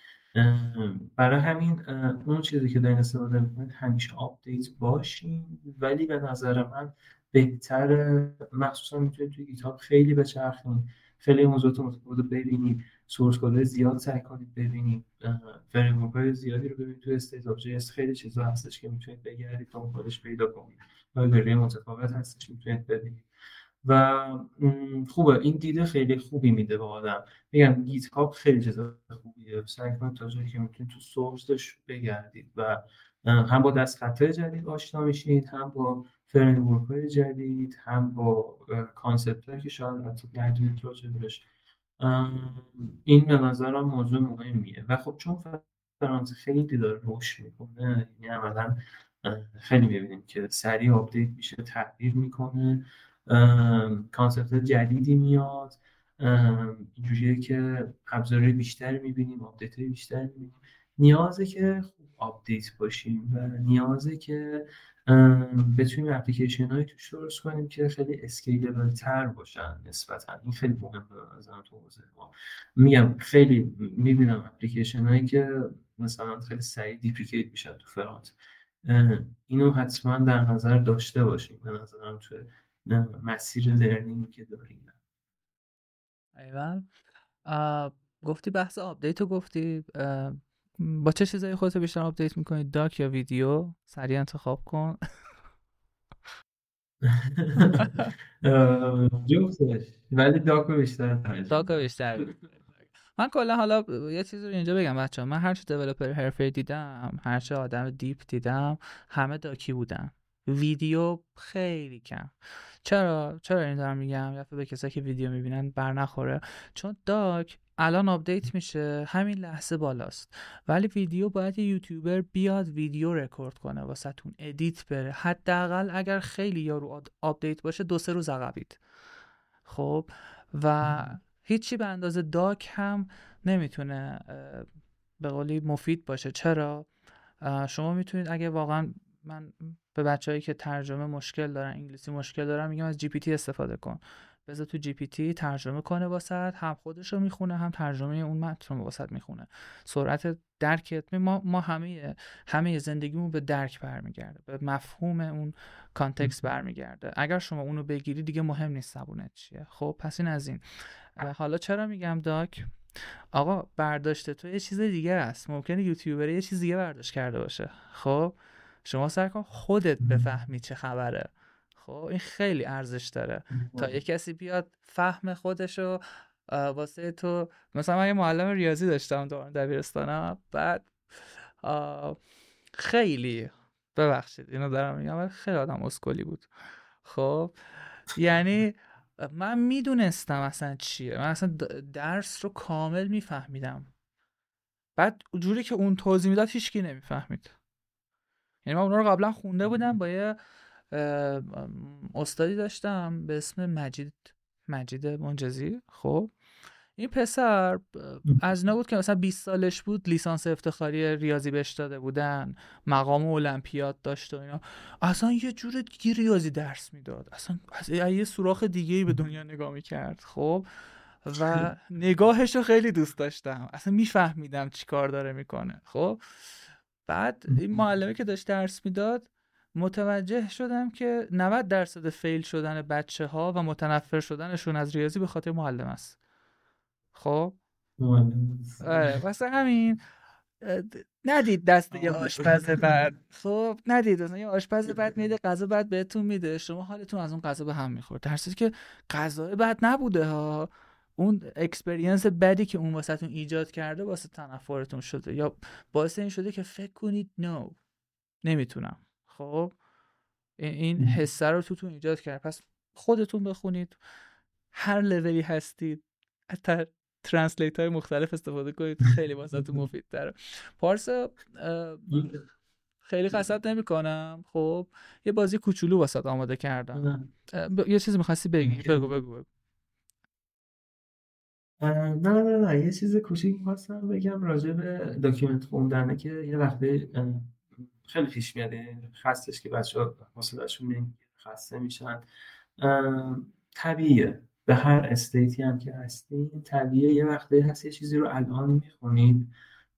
برای همین اون چیزی که دارین استفاده میکنید همیشه آپدیت باشین. ولی به نظر من بهتره، مخصوصا میتونید توی گیتاب خیلی بچرخین، خیلی موضوعات متفاوت ببینید، سورس کد زیاد سعی کنید ببینید، فریمورک های زیادی رو ببینید، توی استیت آف جی اس خیلی چیزا هستش که میتونید بگردید تا خودش پیدا کنید، لایبرری متفاوت هستش میتونید ببینید و خوبه. این دیده خیلی خوبی میده به آدم. میگم گیت هاب خیلی چیز خوبیه، سعی کنید تا جایی که میتونید تو سورسش بگردید و هم با دستخطای جدید آشنا میشید، هم با فریمورک های جدید، هم با کانسپت هایی که شاید حتی ندونید راجبش. این به نظرم موضوع مهمیه و خب چون فرانسه خیلی داره رشد میکنه، یعنی عملا خیلی میبینیم که سریع آپدیت میشه، تغییر میکنه، کانسپت جدیدی میاد، اینجوریه که ابزارهای بیشتری میبینیم، آپدیت های بیشتری میبینیم. نیازه که خوب آپدیت باشیم و نیازه که بتونیم اپلیکیشن هایی توش درست کنیم که خیلی اسکیلبل تر باشن نسبتا. این خیلی مهمه از تو حوزه ما. میگم خیلی میبینم اپلیکیشن هایی که مثلا خیلی سریع دیپلیکیت میشن تو فرانت، اینو حتما در نظر داشته باشیم به نظرم تو مسیر لرنینگ که داریم. ایول، گفتی بحث آپدیت رو گفتی، با چه چیزایی خودتو بیشتر آپدیت میکنی، داک یا ویدیو؟ سریع انتخاب کن. جفتش، ولی داکو بیشتر داک بیشتر. من کلا حالا یه چیزی رو اینجا بگم بچه‌ها، من هر چه دیولپر حرفه‌ای دیدم، هر چه آدم دیپ دیدم، همه داکی بودن، ویدیو خیلی کم. چرا چرا این دارم میگم؟ یا به کسایی که ویدیو میبینن بر نخوره، چون داک الان آپدیت میشه همین لحظه بالاست، ولی ویدیو باید یه یوتیوبر بیاد ویدیو رکورد کنه واسهتون، ادیت بره، حداقل اگر خیلی یارو آپدیت باشه دو سه روز عقبید. خب و هیچی به اندازه داک هم نمیتونه به قولی مفید باشه. چرا؟ شما میتونید اگه واقعا، من به بچه‌هایی که ترجمه مشکل دارن، انگلیسی مشکل دارن، میگم از جی پی تی استفاده کن. بذار تو جی پی تی ترجمه کنه واسط، هم خودش رو میخونه هم ترجمه اون متن رو واسط میخونه. سرعت درکت، ما ما همه همه زندگیمون به درک برمیگرده، به مفهوم اون کانتکست برمیگرده. اگر شما اونو بگیری دیگه مهم نیست زبونت چیه. خب پس این از این. حالا چرا میگم داک؟ آقا برداشت تو یه چیز دیگه است، ممکنه یوتیوبر یه چیز دیگه برداشت کرده باشه. خب شما سعی کن خودت بفهمی چه خبره. خب این خیلی ارزش داره تا یه کسی بیاد فهم خودشو واسه تو. مثلا من یه معلم ریاضی داشتم دوران دبیرستانم، بعد خیلی، ببخشید اینو دارم میگم، خیلی آدم اسکلی بود. خب یعنی من میدونستم اصلا چیه، من اصلا درس رو کامل میفهمیدم، بعد جوری که اون توضیح میداد هیچکی نمیفهمید. یعنی من اونا رو قبلا خونده بودم، با یه استادی داشتم به اسم مجید مجید منجزی. خب این پسر از نبود که مثلا بیست سالش بود لیسانس افتخاری ریاضی بهش داده بودن، مقام المپیاد داشت و اینا، اصلا یه جور دیگه ریاضی درس میداد، اصلا از یه سوراخ دیگه‌ای به دنیا نگاه میکرد. خب و نگاهش رو خیلی دوست داشتم، اصلا میفهمیدم چی کار داره میکنه. خب بعد این معلمی که داشت درس میداد متوجه شدم که نود درصد فیل شدن بچه ها و متنفر شدنشون از ریاضی به خاطر معلم است. خب آره واسه همین اه، د- ندید دست یه آشپز بد، خب ندید مثلا یه آشپز بد میده غذا بد بهتون میده، شما حالتون از اون غذا به هم میخورد، در صورتی که غذا بد نبوده ها، اون اکسپریانس بدی که اون واسهتون ایجاد کرده واسه تنفرتون شده یا باعث این شده که فکر کنید نو نمیتونم. خب این این حسه رو توتون ایجاد کرد، پس خودتون بخونید، هر لولی هستید حتی ترنسلیت های مختلف استفاده کنید، خیلی واسهتون مفید تره. پارسا اه، خیلی قصد نمی کنم، خب یه بازی کوچولو واسه آماده کردم، اه، ب... یه چیزی میخواستی بگی بگو بگو بگو. اه، نه نه نه یه چیز کوچیک خواستم بگم راجع به داکیومنت خوندنه که یه وقتی اه، خیلی پیش میاد، یعنی هستش که بچه ها حوصله‌شون نمیگیره خسته میشن. اه، طبیعیه به هر استیتی هم که هستین طبیعیه یه وقتی هست یه چیزی رو الان میخونید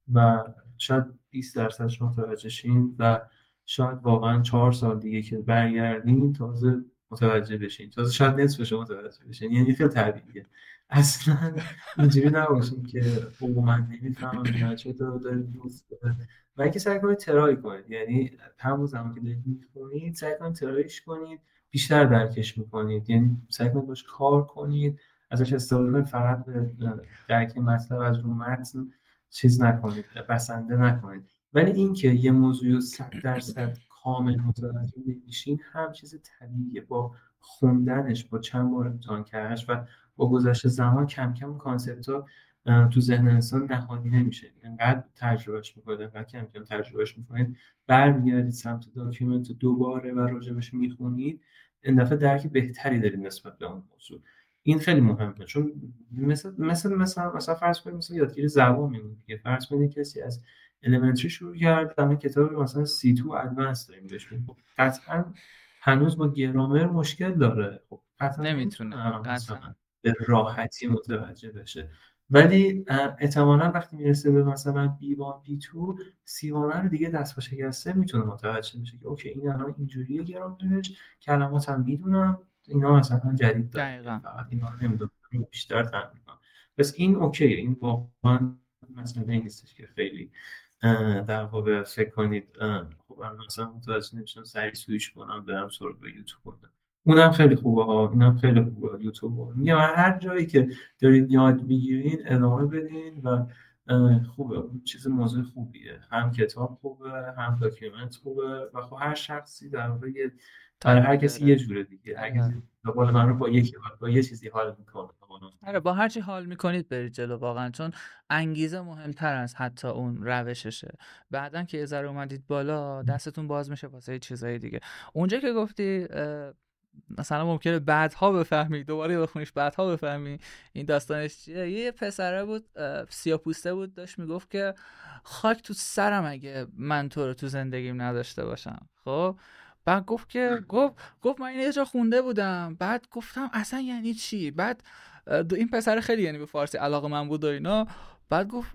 و شاید بیست درصدش متوجه شین و شاید واقعا چهار سال دیگه که برگردین تازه متوجه بشین، تازه شاید نصفش رو متوجه بشین، یعنی خیلی طبیعیه. اصلا اینجوری نباشین که او من نمیفهمم اینا چطور داره دوست داره. و اینکه سعی کنید ترای کنید، یعنی همون زمان که دارید میخونید سعی کنید ترایش کنید، بیشتر درکش میکنید، یعنی سعی کنید باش کار کنید، ازش استفاده کنید، فقط به درک مطلب از رو متن چیز نکنید، بسنده نکنید. ولی اینکه یه موضوع رو صد درصد کامل متوجه نمیشین هم چیز طبیعیه، با خوندنش با چند بار امتحان کردنش و با گذشت زمان کم کم کانسپت ها تو ذهن انسان نهادی نمیشه، انقدر تجربهش میکنید انقدر کم کم تجربهش میکنید برمیگردید سمت داکیومنت دوباره و راجبش میخونید، این دفعه درک بهتری دارید نسبت به اون موضوع. این خیلی مهمه، چون مثل مثل مثلا مثلا فرض کنید مثلا یادگیری زبان میمونه دیگه، فرض کنید کسی از الیمنتری شروع کرد همین کتاب رو مثلا سی تو ادوانس داریم بهش میگیم، خب قطعا هنوز با گرامر مشکل داره، خب قطعا نمیتونه نمیتونه الان مثلا قطعا. به راحتی متوجه بشه. ولی اه، احتمالاً وقتی میرسه به مثلا بی وان بی تو سی وان رو دیگه دست با شکسته میتونه متوجه بشه که اوکی این الان اینجوریه گرامرش، کلمات هم میدونم اینا مثلا جدید داره میاد دقیقا. فقط اینا رو نمیدونم بیشتر تمرین کنم. پس این اوکیه، این واقعا مثلا این نیستش که خیلی اه، در واقع فکر کنید اه، خب من مثلا متوجه نمیشم سریع سویش کنم برم سراغ یوتیوب کنم. اونم خیلی خوبه ها، اینم خیلی خوبه یوتیوب. میگم هر جایی که دارین یاد میگیرین ادامه بدین و اه، خوبه، اون چیز موضوع خوبیه، هم کتاب خوبه هم داکیومنت خوبه و خب هر شخصی در واقع یه- برای هر تایپی کسی یه داره. جوره دیگه، هر آره. کسی به قول من رو با یک با یه چیزی حال میکنه. آره با هر چی حال میکنید برید جلو واقعا، چون انگیزه مهمتر از حتی اون روششه. بعدن که یه ذره اومدید بالا دستتون باز میشه واسه یه چیزای دیگه. اونجا که گفتی اه، مثلا ممکنه بعدها بفهمی دوباره بخونیش بعدها بفهمی این داستانش چیه، یه پسره بود اه، سیاه‌پوسته بود داشت میگفت که خاک تو سرم اگه من تو رو تو زندگیم نداشته باشم. خب بعد گفت که گفت گفت من اینو یه جا خونده بودم، بعد گفتم اصلا یعنی چی، بعد اه، دو- این پسر خیلی یعنی به فارسی علاقه من بود و اینا، بعد گفت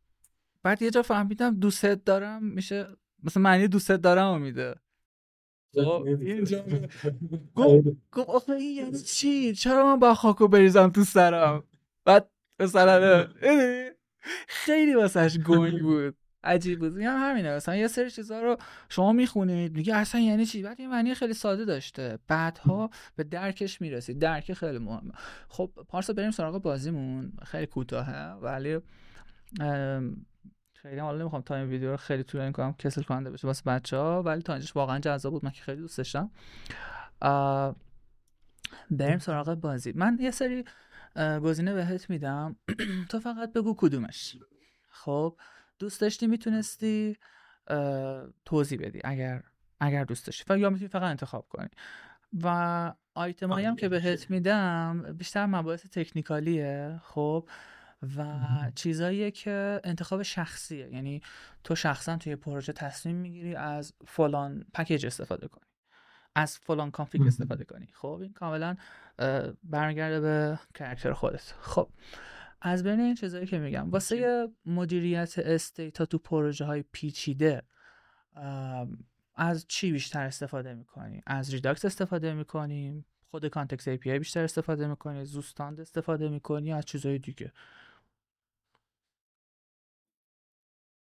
بعد یه جا فهمیدم دوستت دارم میشه مثلا معنی دوستت دارم رو میده. خب اینجا گفت گفت آخه این یعنی چی، چرا من با خاکو بریزم تو سرم، بعد مثلا خیلی واسهش گنگ بود، عجیب بود. میگم همینه، مثلا یه سری چیزا رو شما میخونید میگه اصلا یعنی چی، بعد یه معنی خیلی ساده داشته بعدها به درکش میرسید، درک خیلی مهمه. خب پارسا بریم سراغ بازیمون، خیلی کوتاهه ولی ام، خیلی حالا نمیخوام تایم ویدیو رو خیلی طولانی کنم کسل کننده بشه واسه بچه‌ها، ولی تا اینجاش واقعا جذاب بود، من که خیلی دوست داشتم. آه، بریم سراغ بازی. من یه سری اه، گزینه بهت میدم تو فقط بگو کدومش. خب دوست داشتی میتونستی اه، توضیح بدی اگر اگر دوست داشتی، و یا میتونی فقط انتخاب کنی. و آیتمایی هم که بهت میدم بیشتر مباحث تکنیکالیه، خب و چیزاییه که انتخاب شخصیه، یعنی تو شخصا توی پروژه تصمیم میگیری از فلان پکیج استفاده کنی، از فلان کانفیگ استفاده کنی. خب این کاملا اه، برمیگرده به کرکتر خودت. خب از بین این چیزایی که میگم واسه مدیریت استیتا تو پروژه های پیچیده ام، از چی بیشتر استفاده میکنی؟ از ریداکس استفاده میکنی؟ خود کانتکست ای پی آی بیشتر استفاده میکنی؟ زوستاند استفاده میکنی؟ از چیزای دیگه؟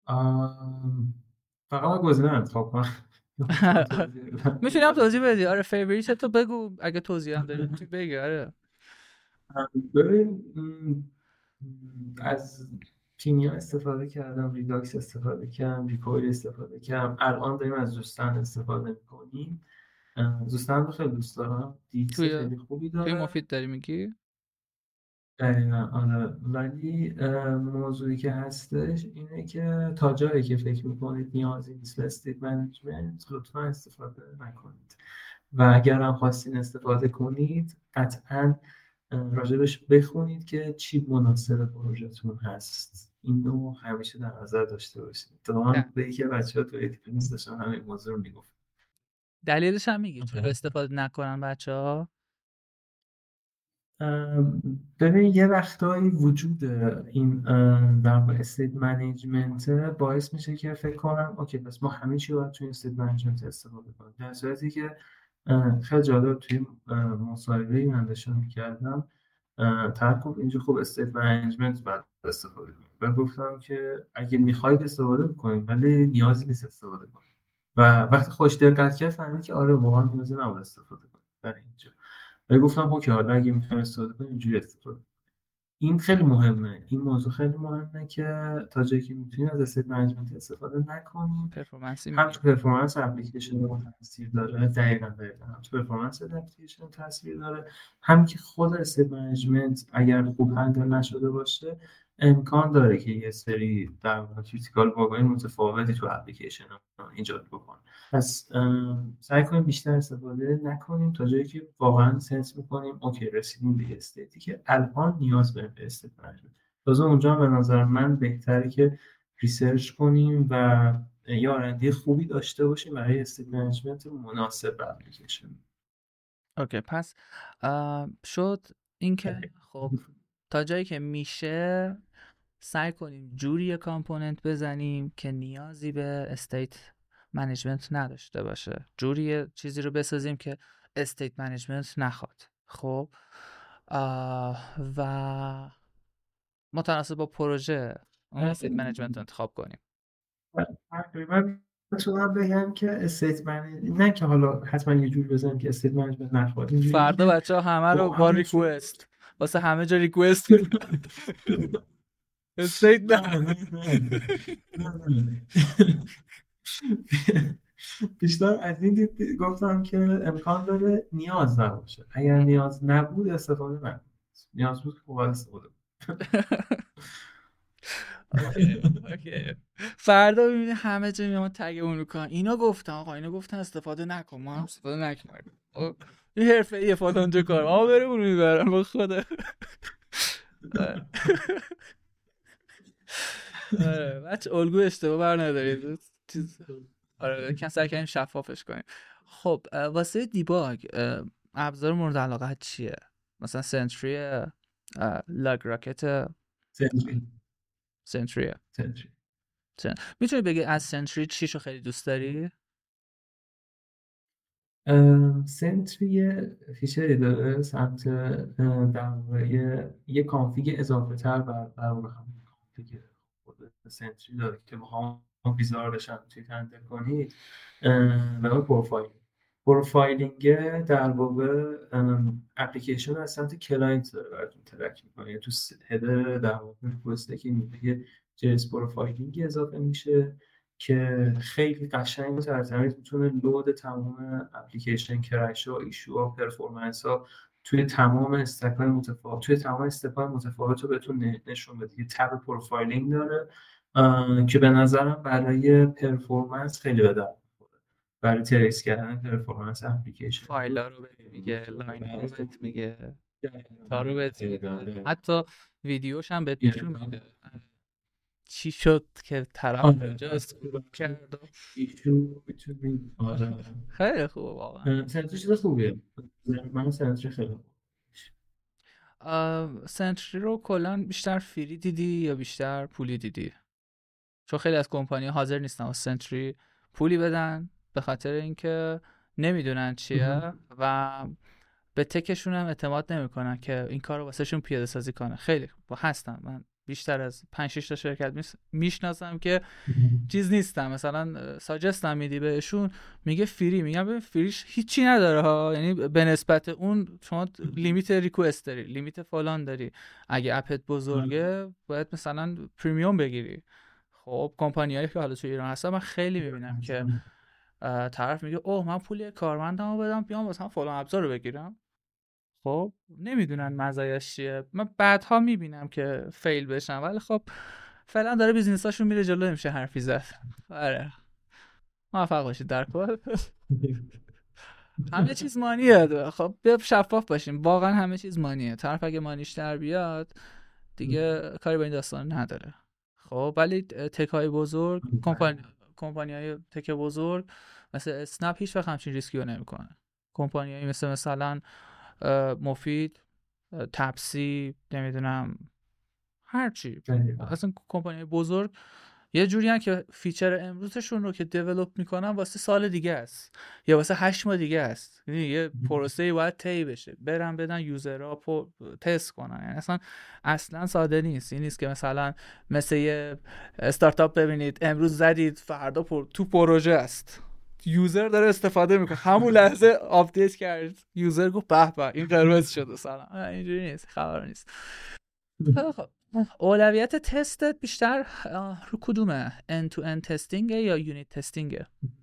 آم، فقط گزینه انتخاب کنم یا میتونم توضیح بدم؟ میتونم توضیح بدی؟ آره فیوریت تو بگو، اگه توضیح هم داری تو بگی. آره ببین م، م، از پینیا استفاده کردم، ریداکس استفاده کردم، ریکویل استفاده کردم، الان داریم از زوستن استفاده میکنیم. زوستن رو خیلی دوست دارم، دیکس توی خیلی خوبی توی داره. مفید داری میگی؟ دقیقا آره، ولی اه، موضوعی که هستش اینه که تا جایی که فکر میکنید نیازی نیست به استیت منیجمنت لطفا استفاده نکنید، و اگر هم خواستین استفاده کنید قطعا اه، راجبش بخونید که چی مناسب پروژهتون هست. اینو همیشه در نظر داشته باشید. اتفاقا نه. به یکی بچه ها تو اکیپنس داشتن همین موضوع رو میگفت. دلیلش هم میگی چرا استفاده نکنن بچه ها؟ ام، ببین یه وقتایی وجود این ام، در واقع استیت منیجمنت باعث میشه که فکر کنم اوکی پس ما همه چی باید توی استیت منیجمنت استفاده کنیم، در صورتی که ام، خیلی جالب توی ام، مصاحبه‌ای من داشتم می‌کردم طرف گفت اینجا خوب استیت منیجمنت باید استفاده کنیم و گفتم که اگه میخواید استفاده کنیم ولی نیازی نیست استفاده کنیم، و وقتی خوش دقت کرد فهمید که آره واقعا نیازی نباید استفاده کنیم برای اینجا. ولی گفتم اوکی حالا اگه میخوایم استفاده کنیم اینجوری استفاده کنیم. این خیلی مهمه، این موضوع خیلی مهمه که تا جایی که میتونیم از اسید منیجمنت استفاده نکنیم. پرفورمنسی هم میگی؟ تو پرفورمنس اپلیکیشن رو تاثیر داره، دقیقاً دقیقاً هم تو پرفورمنس اپلیکیشن تاثیر داره، هم که خود اسید منیجمنت اگر خوب هندل نشده باشه امکان داره که یه سری در واقع کریتیکال واگای متفاوتی تو اپلیکیشن ایجاد بکنه. پس ام، سعی کنیم بیشتر استفاده نکنیم تا جایی که واقعا سنس میکنیم اوکی رسیدیم به استیتی که الان نیاز داریم به استیت منیجمنت. تازه اونجا هم به نظر من بهتره که ریسرچ کنیم و یه آرندی خوبی داشته باشیم برای استیت منیجمنت مناسب به اپلیکیشن. اوکی پس اه، شد اینکه خب تا جایی که میشه سعی کنیم جوری یه کامپوننت بزنیم که نیازی به استیت منیجمنت نداشته باشه، جوری یه چیزی رو بسازیم که استیت منیجمنت نخواد. خب آه، و متناسب با پروژه اون استیت منیجمنت رو انتخاب کنیم. تقریبا میتونم بگم که استیت منیج نه که حالا حتما یه جور بزنیم که استیت منیجمنت نخواد، اینجوری فردا که بچه ها همه رو با با همون چیز- ریکوست واسه همه جا ریکوست استیت نه. بیشتر از این دید گفتم که امکان داره نیاز نباشه، اگر نیاز نبود استفاده نکنید، نیاز بود که باید استفاده اوکی اوکی فردا ببینی همه جا میام تگ اون میکنن اینا گفتن آقا اینا گفتن استفاده نکن ما هم استفاده نکردیم. خب، این حرفه ایه فلان جو کار ما بریم اونو میبرم به خدا. آره. آره، بچه الگو اشتباه بر ندارید چیز. آره کن سعی کنیم شفافش کنیم. خب اه، واسه دیباگ اه، ابزار مورد علاقه چیه؟ مثلا سنتری، لاگ راکت، کنید. سنتری. سنتری میتونی بگی از سنتری چیشو خیلی دوست داری؟ ام، سنتری یه فیچری داره سمت اه، در واقع یه یه کانفیگ اضافه تر بر در واقع همون کانفیگ خود سنتری داره که بخوام بیزاردش هم توی هندل کنید اه، و اون پروفایل پروفایلینگ در واقع ام، اپلیکیشن از سمت کلاینت داره براتون ترک میکنه، یعنی تو هدر در واقع ریکوست که میگه جیس پروفایلینگ اضافه میشه که خیلی قشنگ و ترتمیز میتونه لود تمام اپلیکیشن کرش ها ایشو ها پرفورمنس ها توی تمام استک های متفاوت توی تمام استک های متفاوت رو بهتون نشون بده. یه تب پروفایلینگ داره که به نظرم برای پرفورمنس خیلی به درد می‌خوره، برای تریس کردن پرفورمنس اپلیکیشن. فایلا رو بهت میگه، لاین ها رو بهت میگه، تا رو بهت میگه، حتی ویدیوش هم بهت نشون میده چی شد که طرف اونجا اسکرول کرد و- ایشو میتونید آره خیلی خوب واقعا. سنتری چیز خوبیه، من سنتری خیلی خوب. آه، سنتری رو کلا بیشتر فری دیدی یا بیشتر پولی دیدی؟ چون خیلی از کمپانی حاضر نیستن واسه سنتری پولی بدن به خاطر اینکه نمیدونن چیه و به تکشون هم اعتماد نمیکنن که این کار رو واسه شون پیاده سازی کنه. خیلی با هستن، من بیشتر از پنج شش تا شرکت میشناسم که چیز نیستم، مثلا ساجستم میدی بهشون میگه فری، میگم ببین فریش هیچی نداره ها، یعنی به نسبت اون شما لیمیت ریکوست داری، لیمیت فلان داری، اگه اپت بزرگه باید مثلا پریمیوم بگیری. خب کمپانیایی که حالا تو ایران هستن من خیلی میبینم که طرف میگه اوه من پول کارمندمو بدم بیام مثلا فلان ابزار رو بگیرم، خب نمیدونن مزایاش چیه. من بعدها میبینم که فیل بشن، ولی خب فعلا داره بیزینساشون میره جلو، نمیشه حرفی زد. آره موفق باشید در کل. همه چیز مانیه، خب بیا شفاف باشیم، واقعا همه چیز مانیه. طرف اگه مانیش در بیاد دیگه کاری با این داستان نداره. خب ولی تکای بزرگ، کمپانی کمپانیای تک بزرگ مثل اسنپ هیچ وقت همچین ریسکی رو نمیکنه. کمپانیایی مثل مثلا مفید، تپسی، نمیدونم هرچی، اصلا کمپانی بزرگ یه جوری هن که فیچر امروزشون رو که دیولپ میکنن واسه سال دیگه است یا واسه هشت ماه دیگه است. یعنی یه پروسه‌ای باید طی بشه، برن بدن یوزرها پر تست کنن. یعنی اصلا اصلا ساده نیست. این نیست که مثلا مثل یه استارتاپ ببینید امروز زدید فردا پر... تو پروژه است، یوزر داره استفاده میکنه، همون لحظه آپدیت کرد یوزر گفت به به این قرمز شد مثلا. اینجوری نیست، خبر نیست. اولویت تستت بیشتر رو کدومه؟ end to end تستینگ یا یونیت تستینگ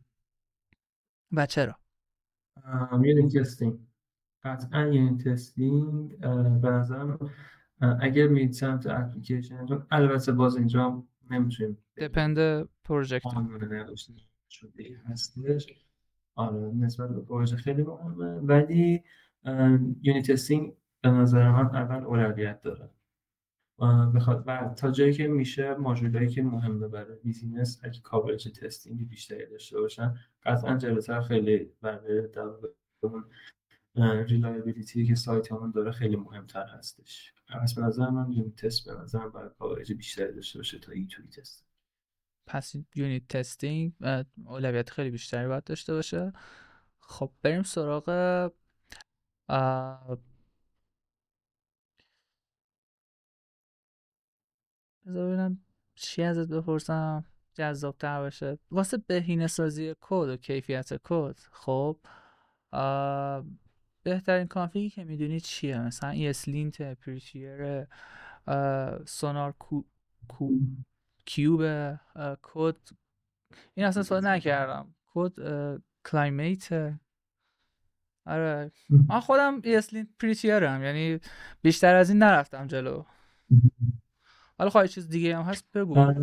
و چرا؟ یونیت تستینگ، قطعا یونیت تستینگ. به نظرم اگر میرید سمت اپلیکیشن، البته باز اینجا نمیتونیم دپند پروژکت قانون نوشته شده هستش، آره نسبت به پروژه خیلی مهمه، ولی یونیت تستینگ به نظر من اول اولویت داره. بخواد و تا جایی که میشه ماژولایی که مهمه برای بیزینس اگه کاورج تستینگ بیشتری داشته باشن قطعا جلوتر خیلی برای اون ریلایبیلیتی که سایت همون داره خیلی مهمتر هستش. پس به نظر من یونیت تست به نظر من باید کاورج بیشتری داشته باشه تا ای توی تست. پس یونیت تستینگ اولویت خیلی بیشتری باید داشته باشه. خب بریم سراغ بذار ببینم چی ازت بپرسم جذاب‌تر باشه واسه بهینه سازی کد و کیفیت کد. خب بهترین کانفیگی که میدونی چیه؟ مثلا ایسلینت، پریتیر، سونار کو کو کیوب، کد این اصلا استفاده نکردم، کد کلایمیت. آره من خودم ایسلینت پریتیرم، یعنی بیشتر از این نرفتم جلو. حالا خواهی چیز دیگه هم هست بگو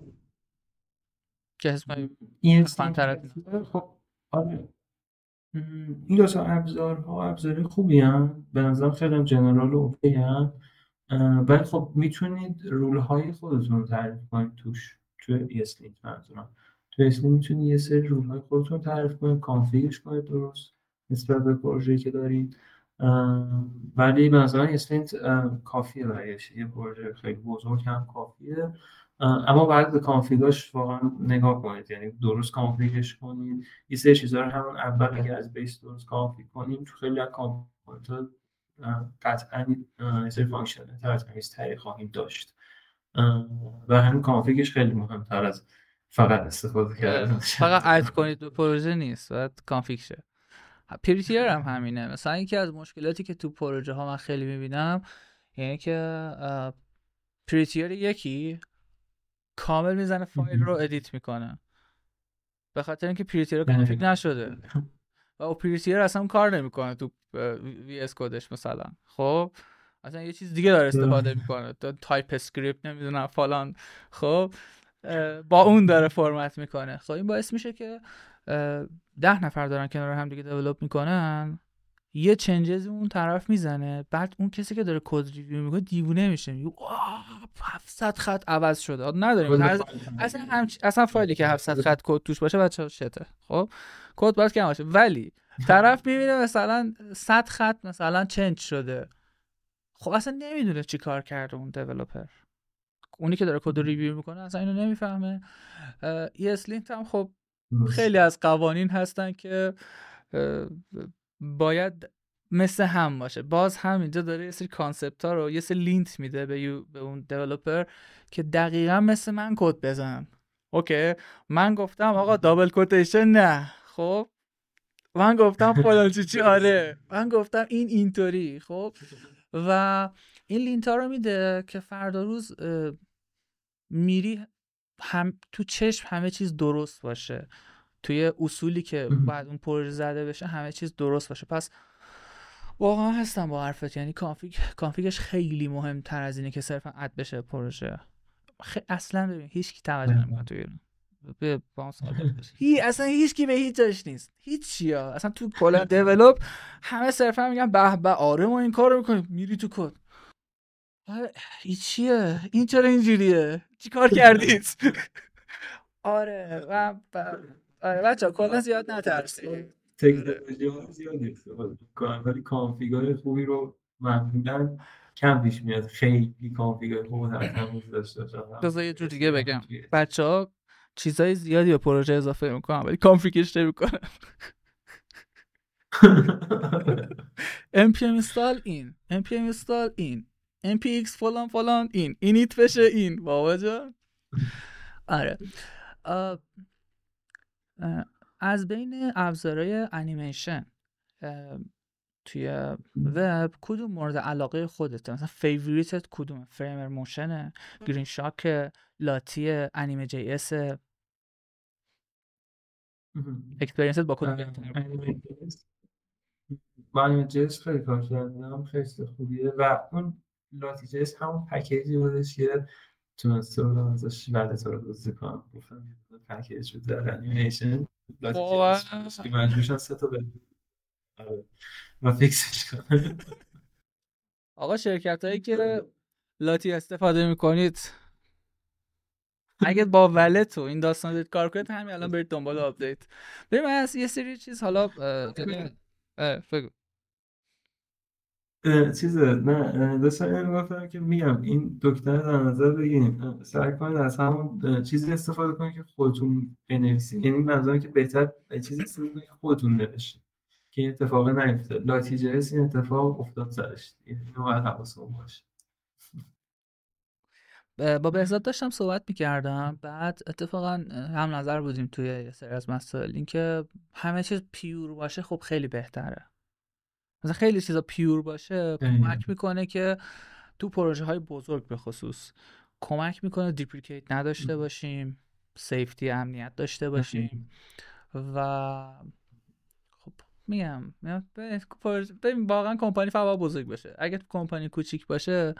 که حس کنی فنترت. خب آره این دو تا ابزارها ابزار خوبی هم به نظر خیلی جنرال و اوکی هم، ولی خب میتونید رول های خودتون رو تعریف کنید توش. توی ایسلینت منظورم توی ایسلینت میتونید یه سری رول های خودتون رو تعریف کنید، کانفیگش کنید درست نسبت به پروژه‌ای که دارید. ولی به نظر من ایسلینت کافیه برای یه پروژه خیلی بزرگ هم کافیه، اما باید به کانفیگاش واقعا نگاه کنید، یعنی درست کانفیگش کنید. یه سری چیزا رو همون اول اگه از بیس درست کانفیگ کنیم تو خیلی از کامپوننت‌ها قطعا یه سری فانکشنالیتی تری خواهیم داشت و همین کانفیگش خیلی مهمتر از فقط استفاده کردن. فقط اد کنید به پروژه نیست، باید کانفیگ شه. پریتیر هم همینه. مثلا یکی از مشکلاتی که تو پروژه ها من خیلی میبینم یعنی که پریتیر یکی کامل میزنه فایل رو ادیت میکنه به خاطر اینکه پریتیر کانفیگ نشده و او پریتیر اصلا کار نمیکنه تو وی اس کدش مثلا. خب اصلا یه چیز دیگه داره استفاده میکنه، تایپ اسکریپت نمیدونم فلان، خب با اون داره فرمت میکنه. خب این باعث میشه که ده نفر دارن کنار هم دیگه دیولپ میکنن، یه چنجز اون طرف میزنه، بعد اون کسی که داره کد ریویو میکنه دیوونه میشه، میگه هفتصد خط عوض شده. نداریم اصلا هم... اصلا فایلی که هفتصد خط کد توش باشه بچه‌ها شته. خب کد باید کم باشه، ولی طرف میبینه مثلا صد خط مثلا چنج شده، خب اصلا نمیدونه چی کار کرده اون دیولپر، اونی که داره کد ریویو میکنه اصلا اینو نمیفهمه. ایسلینت هم خب خیلی از قوانین هستن که باید مثل هم باشه. باز هم اینجا داره یه سری کانسپت ها رو یه سری لینت میده به یو به اون دیولپر که دقیقا مثل من کد بزن. اوکی من گفتم آقا دابل کوتیشن نه، خب من گفتم فلان چی چی، آره من گفتم این اینطوری، خب و این لینت ها رو میده که فردا روز میری هم تو چشم همه چیز درست باشه، توی اصولی که بعد اون پروژه زده بشه همه چیز درست باشه. پس واقعا هستم با حرفت، یعنی کانفیگ کانفیگش خیلی مهمتر از اینه که صرفا اد بشه پروژه. خ... اصلا ببین هیچ کی توجه نمیکنه توی ایران به با هی اصلا هیچ کی به هیچ جاش نیست، هیچ چیا اصلا تو کلا دیولپ همه صرفا میگن به به آره ما این کارو میکنیم، میری تو کد این چیه این چرا اینجوریه چی کار کردید. آره و ب... آره بچه‌ها کلا زیاد نترسید، تکنولوژی ها زیاد استفاده میکنن ولی کانفیگای خوبی رو معمولا کم پیش میاد. خیلی کانفیگای خوب در تموز داشته باشن. بذار یه جور دیگه بگم، بچه ها چیزای زیادی به پروژه اضافه میکنن ولی کانفیگش نمیکنن. npm install این npm install این npx فلان فلان این اینیت بشه این بابا جان. آره آه، آه، از بین ابزارهای انیمیشن توی وب کدوم مورد علاقه خودته؟ مثلا فیوریتت کدومه؟ فریمر موشنه، گرین شاک، لاتی، انیمه جی اس؟ اکسپریانست با کدوم بهتره؟ با انیمه جی اس خیلی کار کردم، خیلی خوبیه و اون لاتی جی اس همون پکیجی بودش که تونسته بودم ازش بعد تو رو دوزی کنم. گفتم یه پکیج بود در انیمیشن لاتی جی اس که مجبور شدم سه تا بدم و فیکسش کنم. آقا شرکت هایی که لاتی استفاده میکنید اگه با ولت و این داستان دید کار کنید همین الان برید دنبال آپدیت. ببین از یه سری چیز حالا فکر چیزه نه داشتم این گفتم که میگم این دکتر در نظر بگیریم سعی کنید از همون چیزی استفاده کنید که خودتون بنویسید. یعنی منظورم که بهتر چیزی استفاده کنید که خودتون نوشتید که این اتفاق نیفته. لاتی جی اس این اتفاق افتاد سرش، اینو باید حواستون باشه. با بهزاد داشتم صحبت میکردم، بعد اتفاقا هم نظر بودیم توی یه سری از مسائل، این که همه چیز پیور باشه خب خیلی بهتره. مثلا خیلی چیزا پیور باشه کمک میکنه که تو پروژه های بزرگ به خصوص کمک میکنه دیپریکیت نداشته باشیم، سیفتی امنیت داشته باشیم و خب میگم ببین واقعا کمپانی فقط بزرگ باشه. اگه کمپانی کوچیک باشه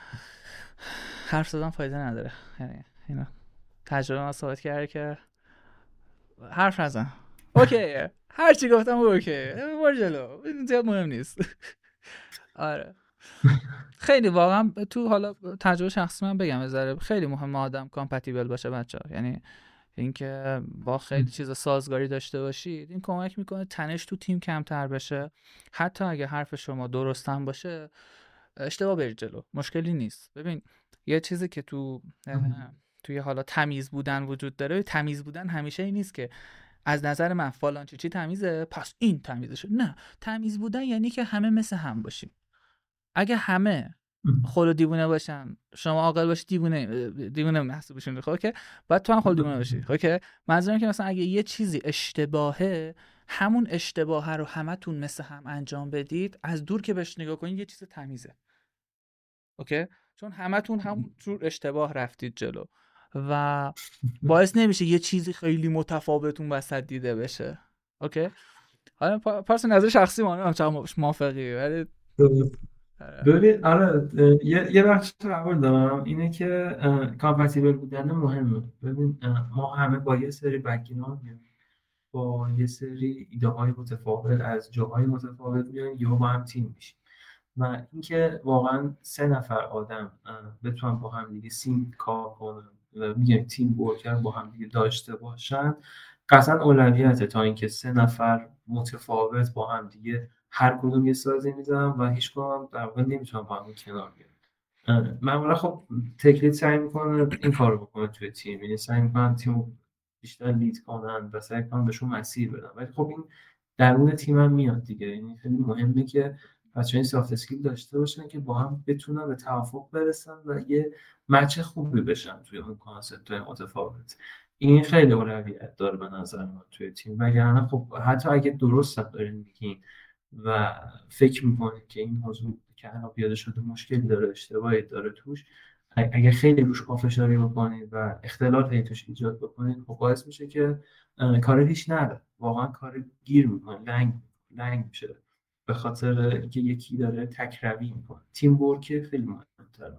حرف زدن فایده نداره. یعنی اینا تجربه ما ثابت کرده که حرف نزن اوکیه هر چی گفتم اوکیه بار جلو زیاد مهم نیست. آره خیلی واقعا تو حالا تجربه شخصی من بگم بذاره خیلی مهمه آدم کامپتیبل باشه بچه‌ها. یعنی اینکه با خیلی چیزا سازگاری داشته باشید این کمک میکنه تنش تو تیم کمتر بشه. حتی اگه حرف شما درست هم باشه اشتباه برید جلو مشکلی نیست. ببین یه چیزی که تو توی حالا تمیز بودن وجود داره، تمیز بودن همیشه این نیست که از نظر من فلان چی چی تمیزه پس این تمیزشه. نه، تمیز بودن یعنی که همه مثل هم باشیم. اگه همه خلو دیوونه باشن شما عاقل باشی دیوونه دیوونه محسوب بشین، خب که بعد تو هم خلو دیوونه باشی. خب که منظورم که مثلا اگه یه چیزی اشتباهه همون اشتباه رو همتون مثل هم انجام بدید، از دور که بهش نگاه کنید یه چیز تمیزه. اوکی؟ چون همتون همون جور اشتباه رفتید جلو و باعث نمیشه یه چیزی خیلی متفاوت اون وسط دیده بشه. اوکی؟ حالا پس نظر شخصی ما هم چقدر موافقی ولی ببین آره یه یه بخش قبول دارم اینه که کامپتیبل بودن مهمه. ببین ما همه با یه سری بک‌گراند میایم، با یه سری ایده های متفاوت از جاهای متفاوت میایم یا با هم تیم میشیم و اینکه واقعا سه نفر آدم بتونن با هم دیگه سیم کار کنن و میگم تیم ورکر با هم دیگه داشته باشن قطعا اولویته تا اینکه سه نفر متفاوت با هم دیگه هر کدوم یه سازی میزنن و هیچ کدوم در واقع نمیتونن با هم کنار بیان. معمولا خب تکلیت سعی میکنه این کارو بکنه توی تیم، یعنی سعی میکنن تیمو بیشتر لید کنن و سعی کنن بهشون مسیر بدن، ولی خب این درون تیم هم میاد دیگه. یعنی خیلی مهمه که بچه‌ها این سافت اسکیل داشته باشن که با هم بتونن به توافق برسن و یه مچ خوبی بشن توی اون کانسپت‌های متفاوت. این خیلی اولویت داره به نظر من توی تیم. وگرنه خب حتی اگه درست هم دارین میگین و فکر میکنید که این موضوع که الان پیاده شده مشکلی داره، اشتباهی داره توش، اگه خیلی روش پافشاری بکنید و اختلال توش ایجاد بکنید، خب باعث میشه که کار هیچ نره، واقعا کار گیر میکنه، لنگ لنگ میشه به خاطر اینکه یکی داره تکروی میکنه. تیم ورک خیلی مهمتره.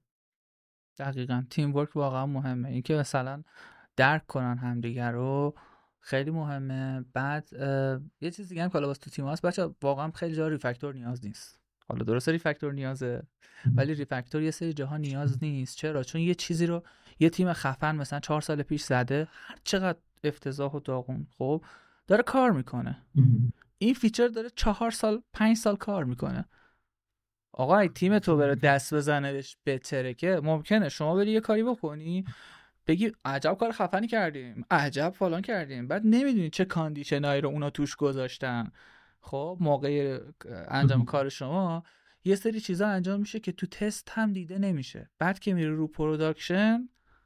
دقیقاً تیم ورک واقعا مهمه، اینکه مثلا درک کنن همدیگر رو خیلی مهمه. بعد یه چیز دیگه هم که حالا واسه تو تیم هست بچه، واقعا خیلی جا ریفکتور نیاز نیست. حالا درسته ریفکتور نیازه، ولی ریفکتور یه سری جاها نیاز نیست. چرا؟ چون یه چیزی رو یه تیم خفن مثلا چهار سال پیش زده، هر چقدر افتضاح و داغون خب داره کار میکنه، این فیچر داره چهار سال پنج سال کار میکنه. آقا ای تیم تو بره دست بزنه بهش بترکه، ممکنه شما بری یه کاری بکنی بگی عجب کار خفنی کردیم، عجب فلان کردیم، بعد نمیدونی چه کاندیشنایی رو اونا توش گذاشتن. خب موقع انجام کار شما یه سری چیزا انجام میشه که تو تست هم دیده نمیشه، بعد که میره رو پروداکشن